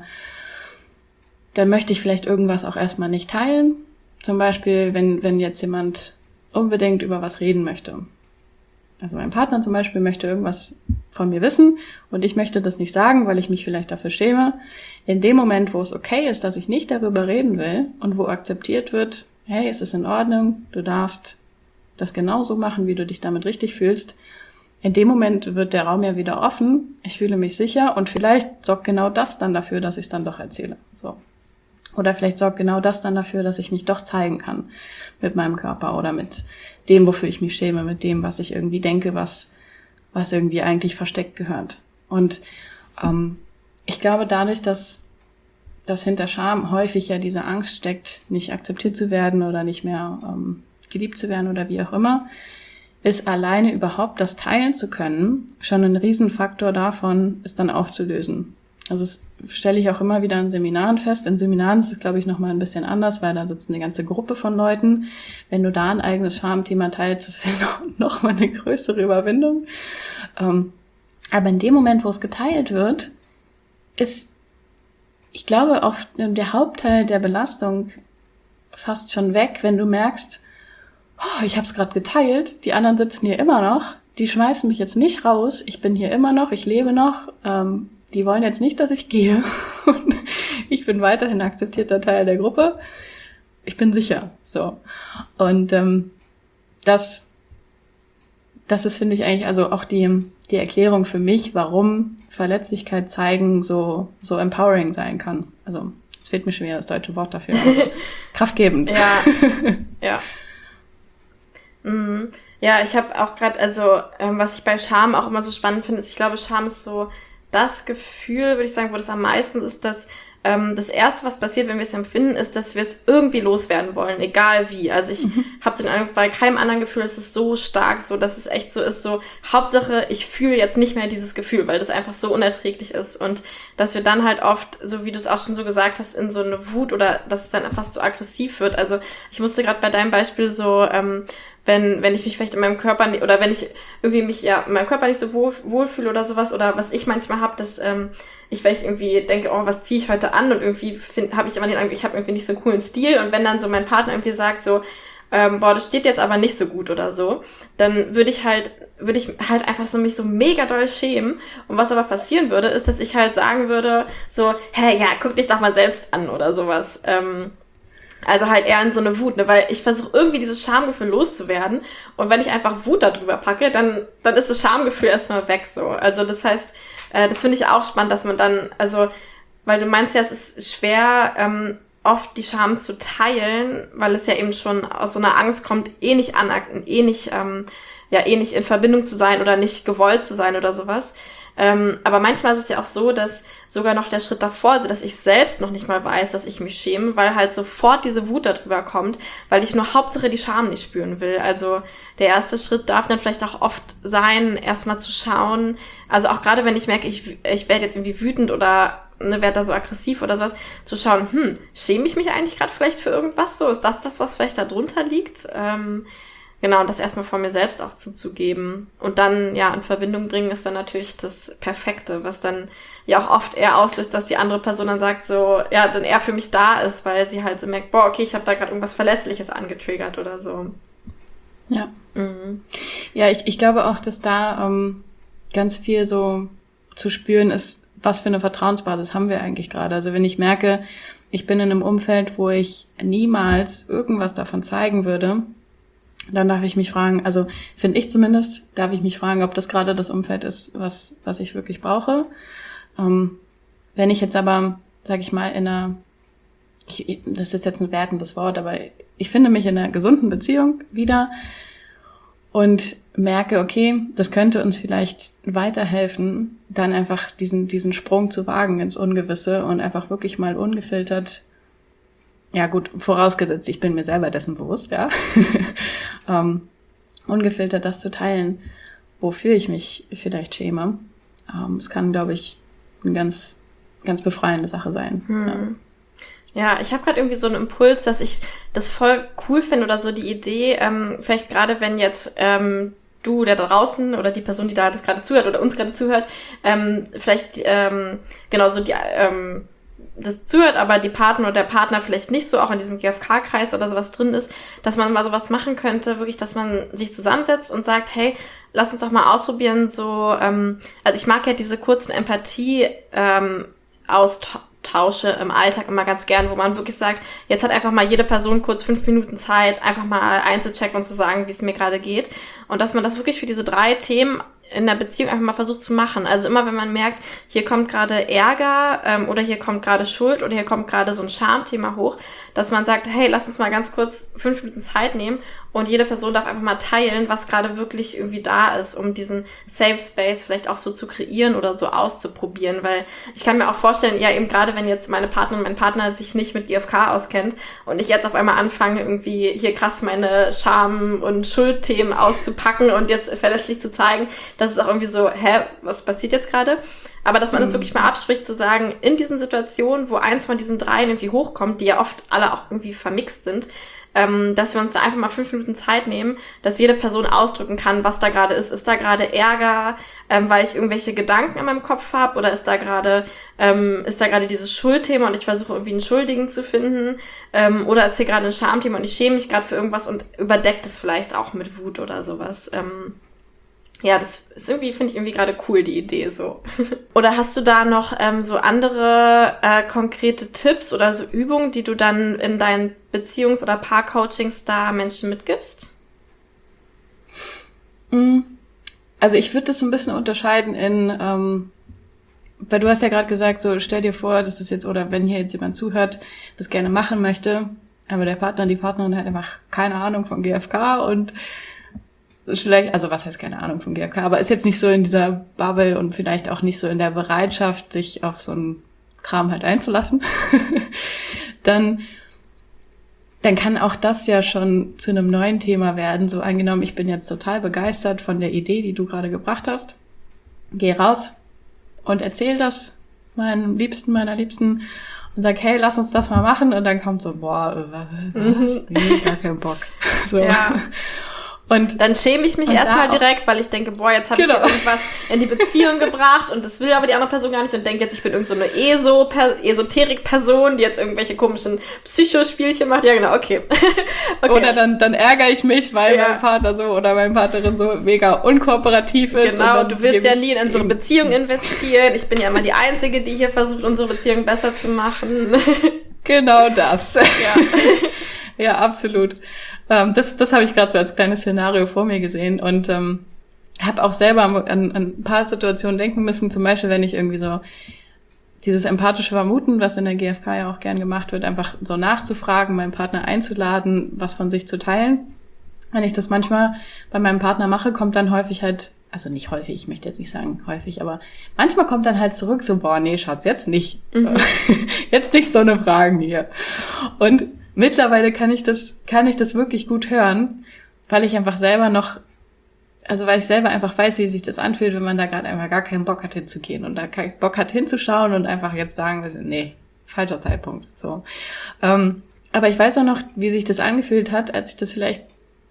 S2: dann möchte ich vielleicht irgendwas auch erstmal nicht teilen. Zum Beispiel, wenn, wenn jetzt jemand unbedingt über was reden möchte. Also mein Partner zum Beispiel möchte irgendwas von mir wissen und ich möchte das nicht sagen, weil ich mich vielleicht dafür schäme. In dem Moment, wo es okay ist, dass ich nicht darüber reden will und wo akzeptiert wird, hey, es ist in Ordnung, du darfst das genauso machen, wie du dich damit richtig fühlst. In dem Moment wird der Raum ja wieder offen, ich fühle mich sicher und vielleicht sorgt genau das dann dafür, dass ich es dann doch erzähle. So. Oder vielleicht sorgt genau das dann dafür, dass ich mich doch zeigen kann mit meinem Körper oder mit dem, wofür ich mich schäme, mit dem, was ich irgendwie denke, was was irgendwie eigentlich versteckt gehört. Und ähm, ich glaube, dadurch, dass dass hinter Scham häufig ja diese Angst steckt, nicht akzeptiert zu werden oder nicht mehr ähm, geliebt zu werden oder wie auch immer, ist alleine überhaupt das teilen zu können schon ein Riesenfaktor davon, es dann aufzulösen. Also das stelle ich auch immer wieder in Seminaren fest. In Seminaren ist es, glaube ich, nochmal ein bisschen anders, weil da sitzt eine ganze Gruppe von Leuten. Wenn du da ein eigenes Schamthema teilst, ist es ja noch, noch mal eine größere Überwindung. Ähm, aber in dem Moment, wo es geteilt wird, ist, ich glaube, auch der Hauptteil der Belastung fast schon weg, wenn du merkst, oh, ich habe es gerade geteilt, die anderen sitzen hier immer noch, die schmeißen mich jetzt nicht raus, ich bin hier immer noch, ich lebe noch, ähm, die wollen jetzt nicht, dass ich gehe. Und ich bin weiterhin akzeptierter Teil der Gruppe. Ich bin sicher. So. Und ähm, das, das ist, finde ich, eigentlich also auch die, die Erklärung für mich, warum Verletzlichkeit zeigen so, so empowering sein kann. Also, es fehlt mir schon wieder das deutsche Wort dafür. Also, kraftgebend.
S1: Ja. Ja. Mhm. Ja, ich habe auch gerade, also, ähm, was ich bei Scham auch immer so spannend finde, ist, ich glaube, Scham ist so das Gefühl, würde ich sagen, wo das am meisten ist, dass ähm, das Erste, was passiert, wenn wir es empfinden, ist, dass wir es irgendwie loswerden wollen, egal wie. Also ich mhm. habe so den Eindruck, bei keinem anderen Gefühl ist es so stark, so dass es echt so ist, so Hauptsache, ich fühle jetzt nicht mehr dieses Gefühl, weil das einfach so unerträglich ist und dass wir dann halt oft, so wie du es auch schon so gesagt hast, in so eine Wut oder dass es dann fast so aggressiv wird. Also ich musste gerade bei deinem Beispiel so ähm, wenn wenn ich mich vielleicht in meinem Körper nicht, oder wenn ich irgendwie mich ja in meinem Körper nicht so wohl wohlfühle oder sowas, oder was ich manchmal habe, dass ähm, ich vielleicht irgendwie denke, oh, was ziehe ich heute an, und irgendwie habe ich immer den Eindruck, ich habe irgendwie nicht so einen coolen Stil, und wenn dann so mein Partner irgendwie sagt so, ähm, boah, das steht jetzt aber nicht so gut oder so, dann würde ich halt würde ich halt einfach so mich so mega doll schämen, und was aber passieren würde, ist, dass ich halt sagen würde so, hä, ja, guck dich doch mal selbst an oder sowas. Ähm, Also halt eher in so eine Wut, ne, weil ich versuche irgendwie dieses Schamgefühl loszuwerden, und wenn ich einfach Wut da drüber packe, dann dann ist das Schamgefühl erstmal weg so. Also das heißt, äh, das finde ich auch spannend, dass man dann, also, weil du meinst ja, es ist schwer, ähm, oft die Scham zu teilen, weil es ja eben schon aus so einer Angst kommt, eh nicht anerkannt, eh nicht, ähm, ja, eh nicht in Verbindung zu sein oder nicht gewollt zu sein oder sowas. Ähm, aber manchmal ist es ja auch so, dass sogar noch der Schritt davor, also dass ich selbst noch nicht mal weiß, dass ich mich schäme, weil halt sofort diese Wut darüber kommt, weil ich nur Hauptsache die Scham nicht spüren will. Also der erste Schritt darf dann vielleicht auch oft sein, erstmal zu schauen, also auch gerade wenn ich merke, ich, ich werde jetzt irgendwie wütend oder ne, werde da so aggressiv oder sowas, zu schauen, hm, schäme ich mich eigentlich gerade vielleicht für irgendwas so? Ist das das, was vielleicht da drunter liegt? Ähm, Genau, und das erstmal von mir selbst auch zuzugeben. Und dann, ja, in Verbindung bringen ist dann natürlich das Perfekte, was dann ja auch oft eher auslöst, dass die andere Person dann sagt so, ja, dann eher für mich da ist, weil sie halt so merkt, boah, okay, ich habe da gerade irgendwas Verletzliches angetriggert oder so.
S2: Ja. Mhm. Ja, ich, ich glaube auch, dass da ähm, ganz viel so zu spüren ist, was für eine Vertrauensbasis haben wir eigentlich gerade. Also wenn ich merke, ich bin in einem Umfeld, wo ich niemals irgendwas davon zeigen würde, dann darf ich mich fragen, also finde ich zumindest, darf ich mich fragen, ob das gerade das Umfeld ist, was was ich wirklich brauche. Ähm, wenn ich jetzt aber, sag ich mal, in einer, ich, das ist jetzt ein wertendes Wort, aber ich finde mich in einer gesunden Beziehung wieder und merke, okay, das könnte uns vielleicht weiterhelfen, dann einfach diesen diesen Sprung zu wagen ins Ungewisse und einfach wirklich mal ungefiltert, ja gut, vorausgesetzt, ich bin mir selber dessen bewusst, ja, ähm, ungefiltert das zu teilen, wofür ich mich vielleicht schäme. Ähm, es kann, glaube ich, eine ganz, ganz befreiende Sache sein.
S1: Hm. Ja. Ja, ich habe gerade irgendwie so einen Impuls, dass ich das voll cool finde oder so die Idee, ähm, vielleicht gerade wenn jetzt ähm, du da draußen oder die Person, die da das gerade zuhört oder uns gerade zuhört, ähm, vielleicht ähm, genau so die ähm, das zuhört, aber die Partner oder der Partner vielleicht nicht so auch in diesem G F K-Kreis oder sowas drin ist, dass man mal sowas machen könnte, wirklich, dass man sich zusammensetzt und sagt, hey, lass uns doch mal ausprobieren, so, ähm, also ich mag ja diese kurzen Empathie ähm, Austausche im Alltag immer ganz gern, wo man wirklich sagt, jetzt hat einfach mal jede Person kurz fünf Minuten Zeit, einfach mal einzuchecken und zu sagen, wie es mir gerade geht. Und dass man das wirklich für diese drei Themen in der Beziehung einfach mal versucht zu machen. Also immer, wenn man merkt, hier kommt gerade Ärger ähm, oder hier kommt gerade Schuld oder hier kommt gerade so ein Schamthema hoch, dass man sagt, hey, lass uns mal ganz kurz fünf Minuten Zeit nehmen und jede Person darf einfach mal teilen, was gerade wirklich irgendwie da ist, um diesen Safe Space vielleicht auch so zu kreieren oder so auszuprobieren, weil ich kann mir auch vorstellen, ja eben gerade wenn jetzt meine Partnerin, mein Partner sich nicht mit G F K auskennt und ich jetzt auf einmal anfange, irgendwie hier krass meine Scham- und Schuldthemen auszupacken und jetzt verlässlich zu zeigen, das ist auch irgendwie so, hä, was passiert jetzt gerade? Aber dass man das wirklich mal abspricht, zu sagen, in diesen Situationen, wo eins von diesen dreien irgendwie hochkommt, die ja oft alle auch irgendwie vermixt sind, ähm, dass wir uns da einfach mal fünf Minuten Zeit nehmen, dass jede Person ausdrücken kann, was da gerade ist. Ist da gerade Ärger, ähm, weil ich irgendwelche Gedanken in meinem Kopf habe, oder ist da gerade ähm, ist da gerade dieses Schuldthema und ich versuche irgendwie einen Schuldigen zu finden, ähm, oder ist hier gerade ein Schamthema und ich schäme mich gerade für irgendwas und überdeckt es vielleicht auch mit Wut oder sowas. Ähm, Ja, das ist irgendwie, finde ich irgendwie gerade cool, die Idee so. Oder hast du da noch ähm, so andere äh, konkrete Tipps oder so Übungen, die du dann in deinen Beziehungs- oder Paarcoachings da Menschen mitgibst?
S2: Also ich würde das so ein bisschen unterscheiden in, ähm, weil du hast ja gerade gesagt, so stell dir vor, das ist jetzt, oder wenn hier jetzt jemand zuhört, das gerne machen möchte, aber der Partner, die Partnerin hat einfach keine Ahnung von G F K und vielleicht, also was heißt keine Ahnung vom G F K, aber ist jetzt nicht so in dieser Bubble und vielleicht auch nicht so in der Bereitschaft, sich auf so einen Kram halt einzulassen, dann, dann kann auch das ja schon zu einem neuen Thema werden. So angenommen, ich bin jetzt total begeistert von der Idee, die du gerade gebracht hast. Geh raus und erzähl das meinem Liebsten, meiner Liebsten und sag, hey, lass uns das mal machen. Und dann kommt so, boah, was? Nee, gar keinen Bock. So.
S1: Ja. Und dann schäme ich mich erstmal direkt, weil ich denke, boah, jetzt habe genau. ich hier irgendwas in die Beziehung gebracht und das will aber die andere Person gar nicht und denke jetzt, ich bin irgend so eine Eso- Esoterik-Person, die jetzt irgendwelche komischen Psychospielchen macht. Ja, genau, okay. okay.
S2: Oder dann, dann ärgere ich mich, weil ja. mein Partner so oder meine Partnerin so mega unkooperativ ist.
S1: Genau, du willst ja nie in unsere Beziehung investieren. Ich bin ja immer die Einzige, die hier versucht, unsere Beziehung besser zu machen.
S2: Genau das. Ja, ja, absolut. Ähm, das das habe ich gerade so als kleines Szenario vor mir gesehen und ähm, habe auch selber an, an ein paar Situationen denken müssen, zum Beispiel, wenn ich irgendwie so dieses empathische Vermuten, was in der G F K ja auch gern gemacht wird, einfach so nachzufragen, meinen Partner einzuladen, was von sich zu teilen. Wenn ich das manchmal bei meinem Partner mache, kommt dann häufig halt, also nicht häufig, ich möchte jetzt nicht sagen häufig, aber manchmal kommt dann halt zurück so, boah, nee, Schatz, jetzt nicht. So. Mhm. Jetzt nicht so eine Fragen hier. Und mittlerweile kann ich das, kann ich das wirklich gut hören, weil ich einfach selber noch, also weil ich selber einfach weiß, wie sich das anfühlt, wenn man da gerade einfach gar keinen Bock hat hinzugehen und da keinen Bock hat hinzuschauen und einfach jetzt sagen will, nee, falscher Zeitpunkt, so. Ähm, aber ich weiß auch noch, wie sich das angefühlt hat, als ich das vielleicht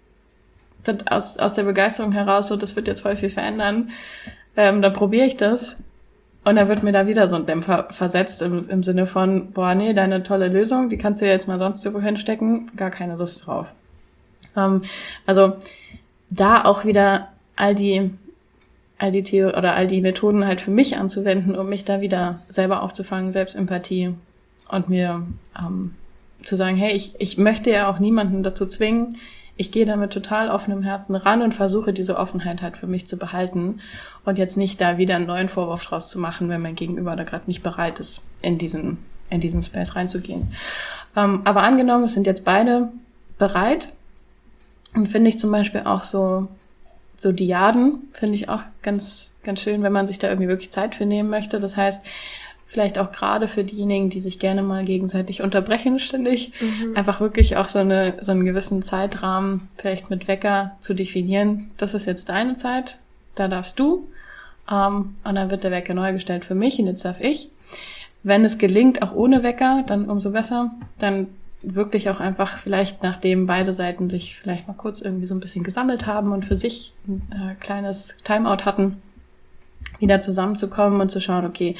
S2: aus, aus der Begeisterung heraus, so, das wird jetzt voll viel verändern, ähm, dann probiere ich das und dann wird mir da wieder so ein Dämpfer versetzt im, im Sinne von, boah, nee, deine tolle Lösung, die kannst du ja jetzt mal sonst irgendwo hinstecken, gar keine Lust drauf. Ähm, also da auch wieder all die all die Theo- oder all die Methoden halt für mich anzuwenden, um mich da wieder selber aufzufangen, Selbstempathie und mir ähm, zu sagen, hey, ich, ich möchte ja auch niemanden dazu zwingen. Ich gehe da mit total offenem Herzen ran und versuche diese Offenheit halt für mich zu behalten und jetzt nicht da wieder einen neuen Vorwurf draus zu machen, wenn mein Gegenüber da gerade nicht bereit ist, in diesen in diesen Space reinzugehen. Ähm, aber angenommen, es sind jetzt beide bereit, und finde ich zum Beispiel auch so So Diaden finde ich auch ganz, ganz schön, wenn man sich da irgendwie wirklich Zeit für nehmen möchte. Das heißt, vielleicht auch gerade für diejenigen, die sich gerne mal gegenseitig unterbrechen ständig, mhm. einfach wirklich auch so eine, so einen gewissen Zeitrahmen vielleicht mit Wecker zu definieren. Das ist jetzt deine Zeit, da darfst du. Ähm, und dann wird der Wecker neu gestellt für mich und jetzt darf ich. Wenn es gelingt, auch ohne Wecker, dann umso besser. Dann wirklich auch einfach vielleicht, nachdem beide Seiten sich vielleicht mal kurz irgendwie so ein bisschen gesammelt haben und für sich ein äh, kleines Timeout hatten, wieder zusammenzukommen und zu schauen, okay,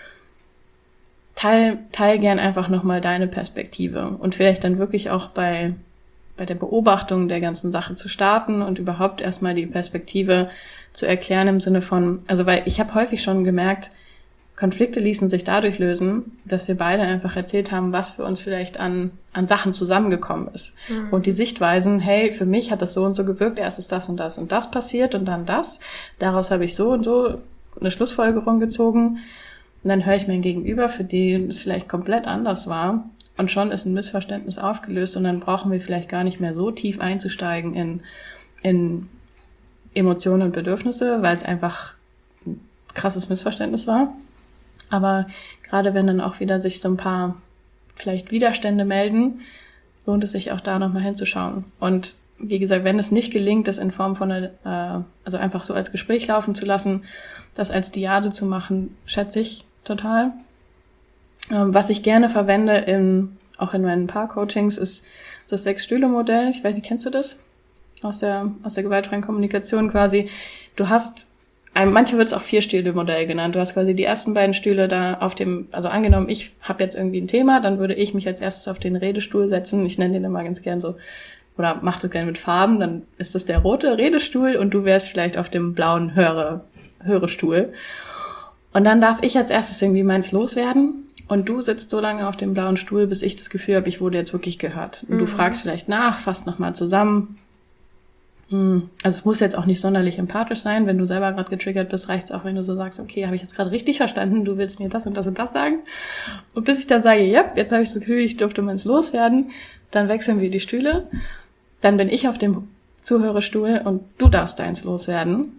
S2: teil, teil gern einfach nochmal deine Perspektive und vielleicht dann wirklich auch bei, bei der Beobachtung der ganzen Sache zu starten und überhaupt erstmal die Perspektive zu erklären im Sinne von, also weil ich habe häufig schon gemerkt, Konflikte ließen sich dadurch lösen, dass wir beide einfach erzählt haben, was für uns vielleicht an an Sachen zusammengekommen ist. Mhm. Und die Sichtweisen, hey, für mich hat das so und so gewirkt, erst ist das und das und das passiert und dann das. Daraus habe ich so und so eine Schlussfolgerung gezogen. Und dann höre ich mein Gegenüber, für den es vielleicht komplett anders war. Und schon ist ein Missverständnis aufgelöst und dann brauchen wir vielleicht gar nicht mehr so tief einzusteigen in, in Emotionen und Bedürfnisse, weil es einfach ein krasses Missverständnis war. Aber gerade wenn dann auch wieder sich so ein paar vielleicht Widerstände melden, lohnt es sich auch da nochmal hinzuschauen. Und wie gesagt, wenn es nicht gelingt, das in Form von einer, äh, also einfach so als Gespräch laufen zu lassen, das als Diade zu machen, schätze ich total. Ähm, was ich gerne verwende, in, auch in meinen Paar-Coachings, ist das Sechs-Stühle-Modell. Ich weiß nicht, kennst du das? Aus der, aus der gewaltfreien Kommunikation quasi. Du hast Manche wird es auch Vier-Stühle-Modell genannt. Du hast quasi die ersten beiden Stühle da auf dem, also angenommen, ich habe jetzt irgendwie ein Thema, dann würde ich mich als erstes auf den Redestuhl setzen. Ich nenne den immer ganz gern so, oder mach das gerne mit Farben, dann ist das der rote Redestuhl und du wärst vielleicht auf dem blauen Höre, Hörestuhl. Und dann darf ich als erstes irgendwie meins loswerden und du sitzt so lange auf dem blauen Stuhl, bis ich das Gefühl habe, ich wurde jetzt wirklich gehört. Und mhm. du fragst vielleicht nach, fasst nochmal zusammen. Also es muss jetzt auch nicht sonderlich empathisch sein. Wenn du selber gerade getriggert bist, reicht's auch, wenn du so sagst, okay, habe ich jetzt gerade richtig verstanden, du willst mir das und das und das sagen. Und bis ich dann sage, ja, jetzt habe ich das Gefühl, ich durfte meins loswerden, dann wechseln wir die Stühle. Dann bin ich auf dem Zuhörerstuhl und du darfst deins loswerden.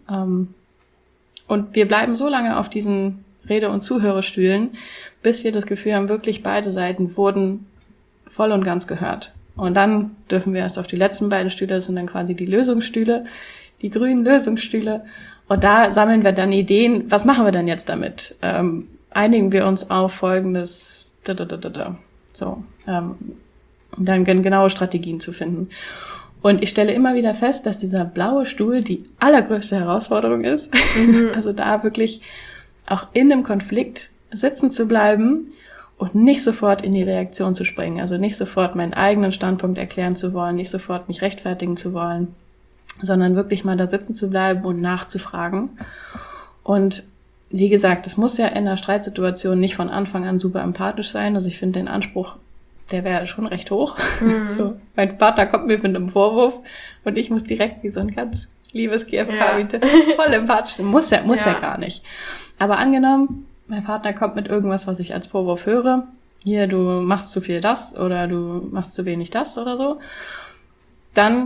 S2: Und wir bleiben so lange auf diesen Rede- und Zuhörerstühlen, bis wir das Gefühl haben, wirklich beide Seiten wurden voll und ganz gehört. Und dann dürfen wir erst auf die letzten beiden Stühle, das sind dann quasi die Lösungsstühle, die grünen Lösungsstühle. Und da sammeln wir dann Ideen, was machen wir denn jetzt damit? Ähm, einigen wir uns auf folgendes, da, da, da, da, da. So, ähm, dann genaue Strategien zu finden. Und ich stelle immer wieder fest, dass dieser blaue Stuhl die allergrößte Herausforderung ist. Mhm. Also da wirklich auch in einem Konflikt sitzen zu bleiben und nicht sofort in die Reaktion zu springen. Also nicht sofort meinen eigenen Standpunkt erklären zu wollen, nicht sofort mich rechtfertigen zu wollen, sondern wirklich mal da sitzen zu bleiben und nachzufragen. Und wie gesagt, es muss ja in einer Streitsituation nicht von Anfang an super empathisch sein. Also ich finde den Anspruch, der wäre schon recht hoch. Mhm. So, mein Partner kommt mir mit einem Vorwurf und ich muss direkt wie so ein ganz liebes G F K ja. voll empathisch sein. Muss ja, muss ja. ja gar nicht. Aber angenommen, mein Partner kommt mit irgendwas, was ich als Vorwurf höre. Hier, du machst zu viel das oder du machst zu wenig das oder so. Dann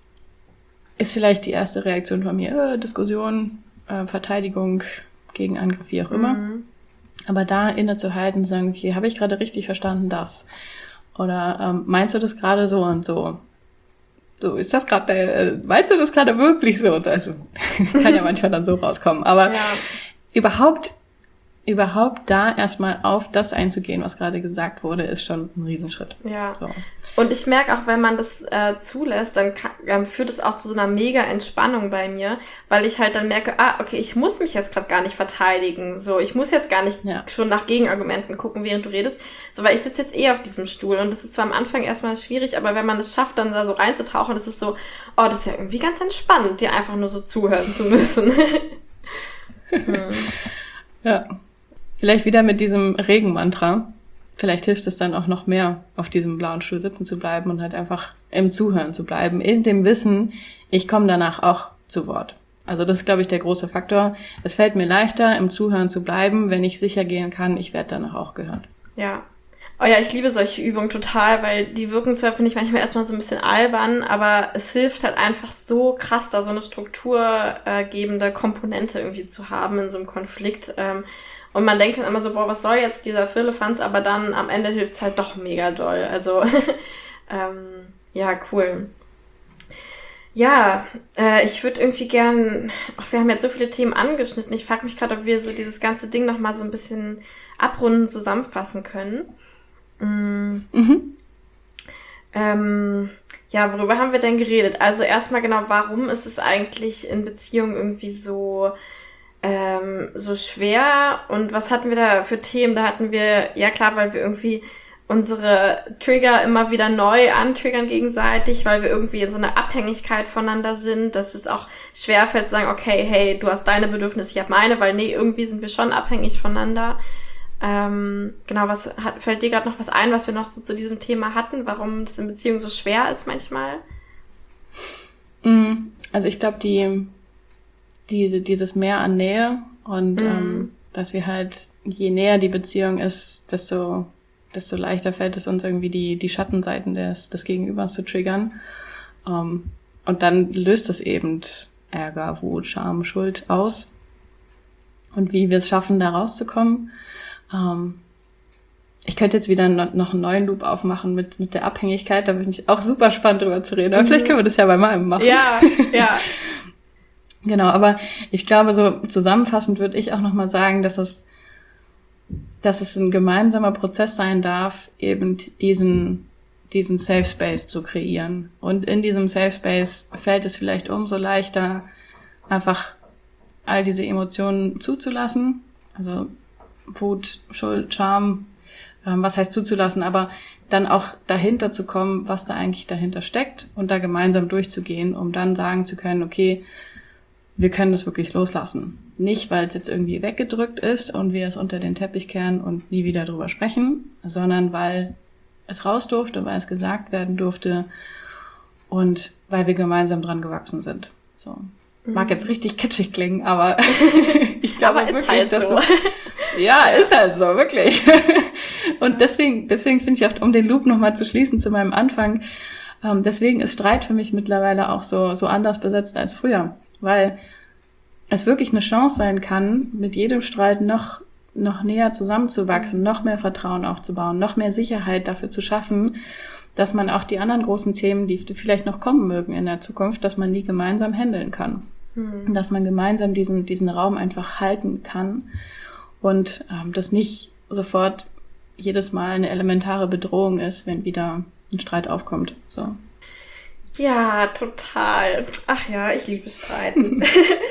S2: ist vielleicht die erste Reaktion von mir, äh, Diskussion, äh, Verteidigung, Gegenangriff, wie auch immer. Mhm. Aber da innezuhalten, sagen, okay, habe ich gerade richtig verstanden das? Oder ähm, meinst du das gerade so und so? So, ist das gerade, äh, meinst du das gerade wirklich so? Also, kann ja manchmal dann so rauskommen. Aber ja. überhaupt überhaupt da erstmal auf das einzugehen, was gerade gesagt wurde, ist schon ein Riesenschritt.
S1: Ja.
S2: So.
S1: Und ich merke auch, wenn man das äh, zulässt, dann kann, ähm, führt es auch zu so einer mega Entspannung bei mir, weil ich halt dann merke, ah, okay, ich muss mich jetzt gerade gar nicht verteidigen. So, ich muss jetzt gar nicht
S2: ja.
S1: schon nach Gegenargumenten gucken, während du redest. So, weil ich sitze jetzt eh auf diesem Stuhl und das ist zwar am Anfang erstmal schwierig, aber wenn man es schafft, dann da so reinzutauchen, das ist so, oh, das ist ja irgendwie ganz entspannt, dir einfach nur so zuhören zu müssen. hm.
S2: Ja. Vielleicht wieder mit diesem Regenmantra. Vielleicht hilft es dann auch noch mehr, auf diesem blauen Stuhl sitzen zu bleiben und halt einfach im Zuhören zu bleiben, in dem Wissen, ich komme danach auch zu Wort. Also das ist, glaube ich, der große Faktor. Es fällt mir leichter, im Zuhören zu bleiben, wenn ich sicher gehen kann, ich werde danach auch gehört.
S1: Ja. Oh ja, ich liebe solche Übungen total, weil die wirken zwar, finde ich, manchmal erstmal so ein bisschen albern, aber es hilft halt einfach so krass, da so eine strukturgebende Komponente irgendwie zu haben in so einem Konflikt. Ähm, Und man denkt dann immer so, boah, was soll jetzt dieser Firlefanz? Aber dann am Ende hilft's halt doch mega doll. Also, ähm, ja, cool. Ja, äh, ich würde irgendwie gern, ach, wir haben jetzt so viele Themen angeschnitten. Ich frage mich gerade, ob wir so dieses ganze Ding nochmal so ein bisschen abrunden, zusammenfassen können. Mm.
S2: Mhm.
S1: Ähm, ja, worüber haben wir denn geredet? Also erstmal genau, warum ist es eigentlich in Beziehungen irgendwie so... Ähm, so schwer und was hatten wir da für Themen? Da hatten wir, ja klar, weil wir irgendwie unsere Trigger immer wieder neu antriggern gegenseitig, weil wir irgendwie in so einer Abhängigkeit voneinander sind, dass es auch schwerfällt zu sagen, okay, hey, du hast deine Bedürfnisse, ich habe meine, weil nee, irgendwie sind wir schon abhängig voneinander. Ähm, genau, was hat, fällt dir gerade noch was ein, was wir noch so zu diesem Thema hatten, warum es in Beziehungen so schwer ist manchmal?
S2: Also ich glaube, die diese dieses Mehr an Nähe und mhm. ähm, dass wir halt, je näher die Beziehung ist, desto desto leichter fällt es uns irgendwie die die Schattenseiten des des Gegenübers zu triggern. Ähm, und dann löst es eben Ärger, Wut, Scham, Schuld aus. Und wie wir es schaffen, da rauszukommen. Ähm, ich könnte jetzt wieder noch einen neuen Loop aufmachen mit mit der Abhängigkeit. Da bin ich auch super spannend drüber zu reden. Aber mhm. vielleicht können wir das ja bei meinem machen.
S1: Ja, ja.
S2: Genau, aber ich glaube, so zusammenfassend würde ich auch nochmal sagen, dass es, dass es ein gemeinsamer Prozess sein darf, eben diesen, diesen Safe Space zu kreieren. Und in diesem Safe Space fällt es vielleicht umso leichter, einfach all diese Emotionen zuzulassen. Also Wut, Schuld, Scham, ähm, was heißt zuzulassen, aber dann auch dahinter zu kommen, was da eigentlich dahinter steckt und da gemeinsam durchzugehen, um dann sagen zu können, okay, wir können das wirklich loslassen. Nicht, weil es jetzt irgendwie weggedrückt ist und wir es unter den Teppich kehren und nie wieder drüber sprechen, sondern weil es raus durfte, weil es gesagt werden durfte und weil wir gemeinsam dran gewachsen sind. So. Mag jetzt richtig kitschig klingen, aber ich glaube
S1: aber
S2: wirklich,
S1: ist halt
S2: dass
S1: so.
S2: es, ja, ist halt so, wirklich. Und deswegen, deswegen finde ich auch, um den Loop nochmal zu schließen zu meinem Anfang, ähm, deswegen ist Streit für mich mittlerweile auch so, so anders besetzt als früher. Weil es wirklich eine Chance sein kann, mit jedem Streit noch noch näher zusammenzuwachsen, noch mehr Vertrauen aufzubauen, noch mehr Sicherheit dafür zu schaffen, dass man auch die anderen großen Themen, die vielleicht noch kommen mögen in der Zukunft, dass man die gemeinsam handeln kann. Mhm. Dass man gemeinsam diesen diesen Raum einfach halten kann und ähm, das nicht sofort jedes Mal eine elementare Bedrohung ist, wenn wieder ein Streit aufkommt. So.
S1: Ja, total. Ach ja, ich liebe Streiten.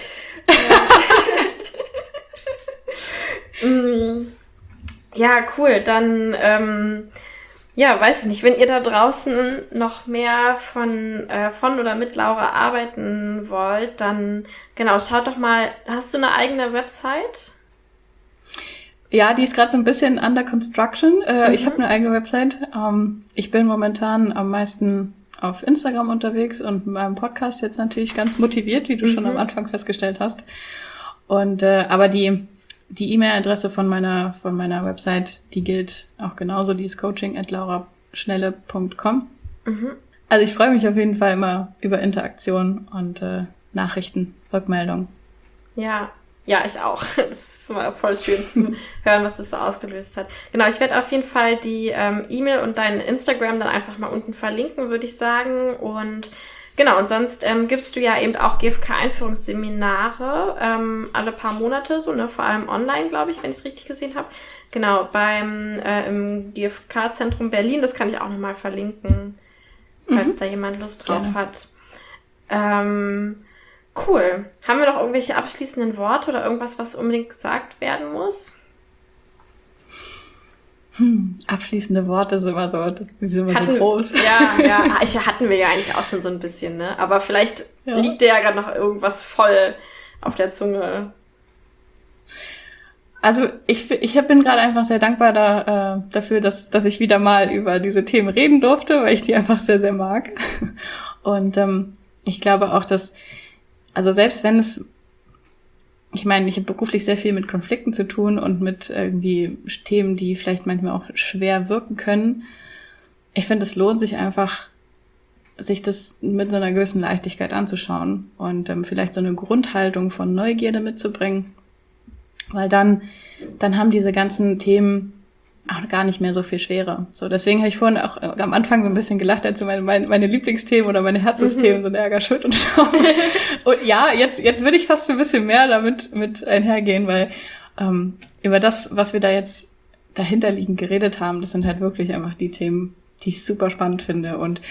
S1: Ja, cool. Dann, ähm, ja, weiß ich nicht, wenn ihr da draußen noch mehr von, äh, von oder mit Laura arbeiten wollt, dann, genau, schaut doch mal, hast du eine eigene Website?
S2: Ja, die ist gerade so ein bisschen under construction. Äh, mhm. Ich habe eine eigene Website. Ähm, ich bin momentan am meisten auf Instagram unterwegs und mit meinem Podcast jetzt natürlich ganz motiviert, wie du mhm. schon am Anfang festgestellt hast. Und äh, aber die die E-Mail-Adresse von meiner von meiner Website, die gilt auch genauso, die ist coaching at lauraschnelle punkt com. Mhm. Also ich freue mich auf jeden Fall immer über Interaktion und äh, Nachrichten, Rückmeldungen.
S1: Ja, ja, ich auch. Das ist immer voll schön zu hören, was das so ausgelöst hat. Genau, ich werde auf jeden Fall die ähm, E-Mail und dein Instagram dann einfach mal unten verlinken, würde ich sagen. Und genau, und sonst ähm, gibst du ja eben auch G F K-Einführungsseminare ähm, alle paar Monate, so, ne, vor allem online, glaube ich, wenn ich es richtig gesehen habe. Genau, beim äh, im G F K-Zentrum Berlin, das kann ich auch nochmal verlinken, falls mhm. da jemand Lust drauf Gerne. hat. Ähm, cool. Haben wir noch irgendwelche abschließenden Worte oder irgendwas, was unbedingt gesagt werden muss?
S2: Hm, abschließende Worte sind immer so, das ist immer
S1: hatten,
S2: so groß.
S1: Ja, ja, ich, hatten wir ja eigentlich auch schon so ein bisschen, ne? Aber vielleicht ja. liegt dir ja gerade noch irgendwas voll auf der Zunge.
S2: Also ich, ich bin gerade einfach sehr dankbar da, äh, dafür, dass, dass ich wieder mal über diese Themen reden durfte, weil ich die einfach sehr, sehr mag. Und ähm, ich glaube auch, dass, also selbst wenn es, ich meine, ich habe beruflich sehr viel mit Konflikten zu tun und mit irgendwie Themen, die vielleicht manchmal auch schwer wirken können. Ich finde, es lohnt sich einfach, sich das mit so einer gewissen Leichtigkeit anzuschauen und ähm, vielleicht so eine Grundhaltung von Neugierde mitzubringen, weil dann, dann haben diese ganzen Themen auch gar nicht mehr so viel Schwere. So, deswegen habe ich vorhin auch am Anfang so ein bisschen gelacht, als meine, meine, meine Lieblingsthemen oder meine Herzensthemen mhm. sind Ärger, Schuld und Scham. Und ja, jetzt, jetzt würde ich fast ein bisschen mehr damit mit einhergehen, weil ähm, über das, was wir da jetzt dahinterliegend geredet haben, das sind halt wirklich einfach die Themen, die ich super spannend finde. Und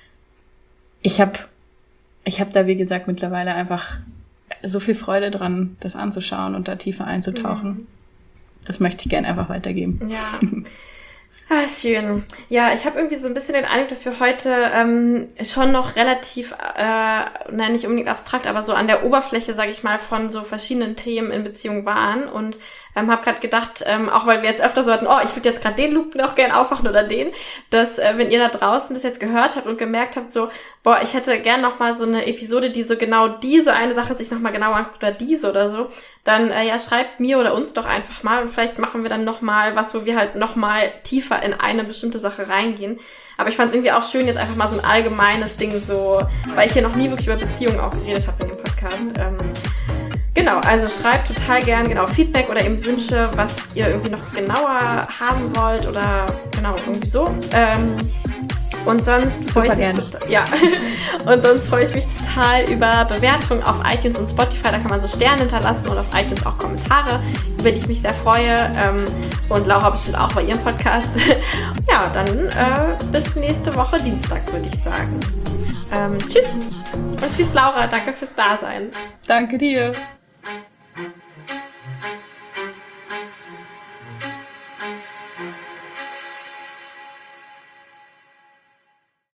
S2: ich habe ich hab da, wie gesagt, mittlerweile einfach so viel Freude dran, das anzuschauen und da tiefer einzutauchen. Mhm. Das möchte ich gerne einfach weitergeben.
S1: Ja, ah, schön. Ja, ich habe irgendwie so ein bisschen den Eindruck, dass wir heute ähm, schon noch relativ, äh, nein, nicht unbedingt abstrakt, aber so an der Oberfläche, sage ich mal, von so verschiedenen Themen in Beziehung waren und ähm, habe gerade gedacht, ähm, auch weil wir jetzt öfter so hatten, oh, ich würde jetzt gerade den Loop noch gern aufmachen oder den, dass äh, wenn ihr da draußen das jetzt gehört habt und gemerkt habt, so, boah, ich hätte gern noch mal so eine Episode, die so genau diese eine Sache sich noch mal genauer anguckt oder diese oder so, dann äh, ja, schreibt mir oder uns doch einfach mal und vielleicht machen wir dann noch mal was, wo wir halt noch mal tiefer in eine bestimmte Sache reingehen. Aber ich fand es irgendwie auch schön, jetzt einfach mal so ein allgemeines Ding so, weil ich hier noch nie wirklich über Beziehungen auch geredet habe in dem Podcast. Ähm, genau, also schreibt total gern genau Feedback oder eben Wünsche, was ihr irgendwie noch genauer haben wollt oder genau, irgendwie so. Ähm, Und sonst freue ich mich total, ja. Und sonst freue ich mich total über Bewertungen auf iTunes und Spotify. Da kann man so Sterne hinterlassen und auf iTunes auch Kommentare, über die ich mich sehr freue. Und Laura bestimmt auch bei ihrem Podcast. Ja, dann äh, bis nächste Woche Dienstag, würde ich sagen. Ähm, tschüss. Und tschüss, Laura. Danke fürs Dasein.
S2: Danke dir.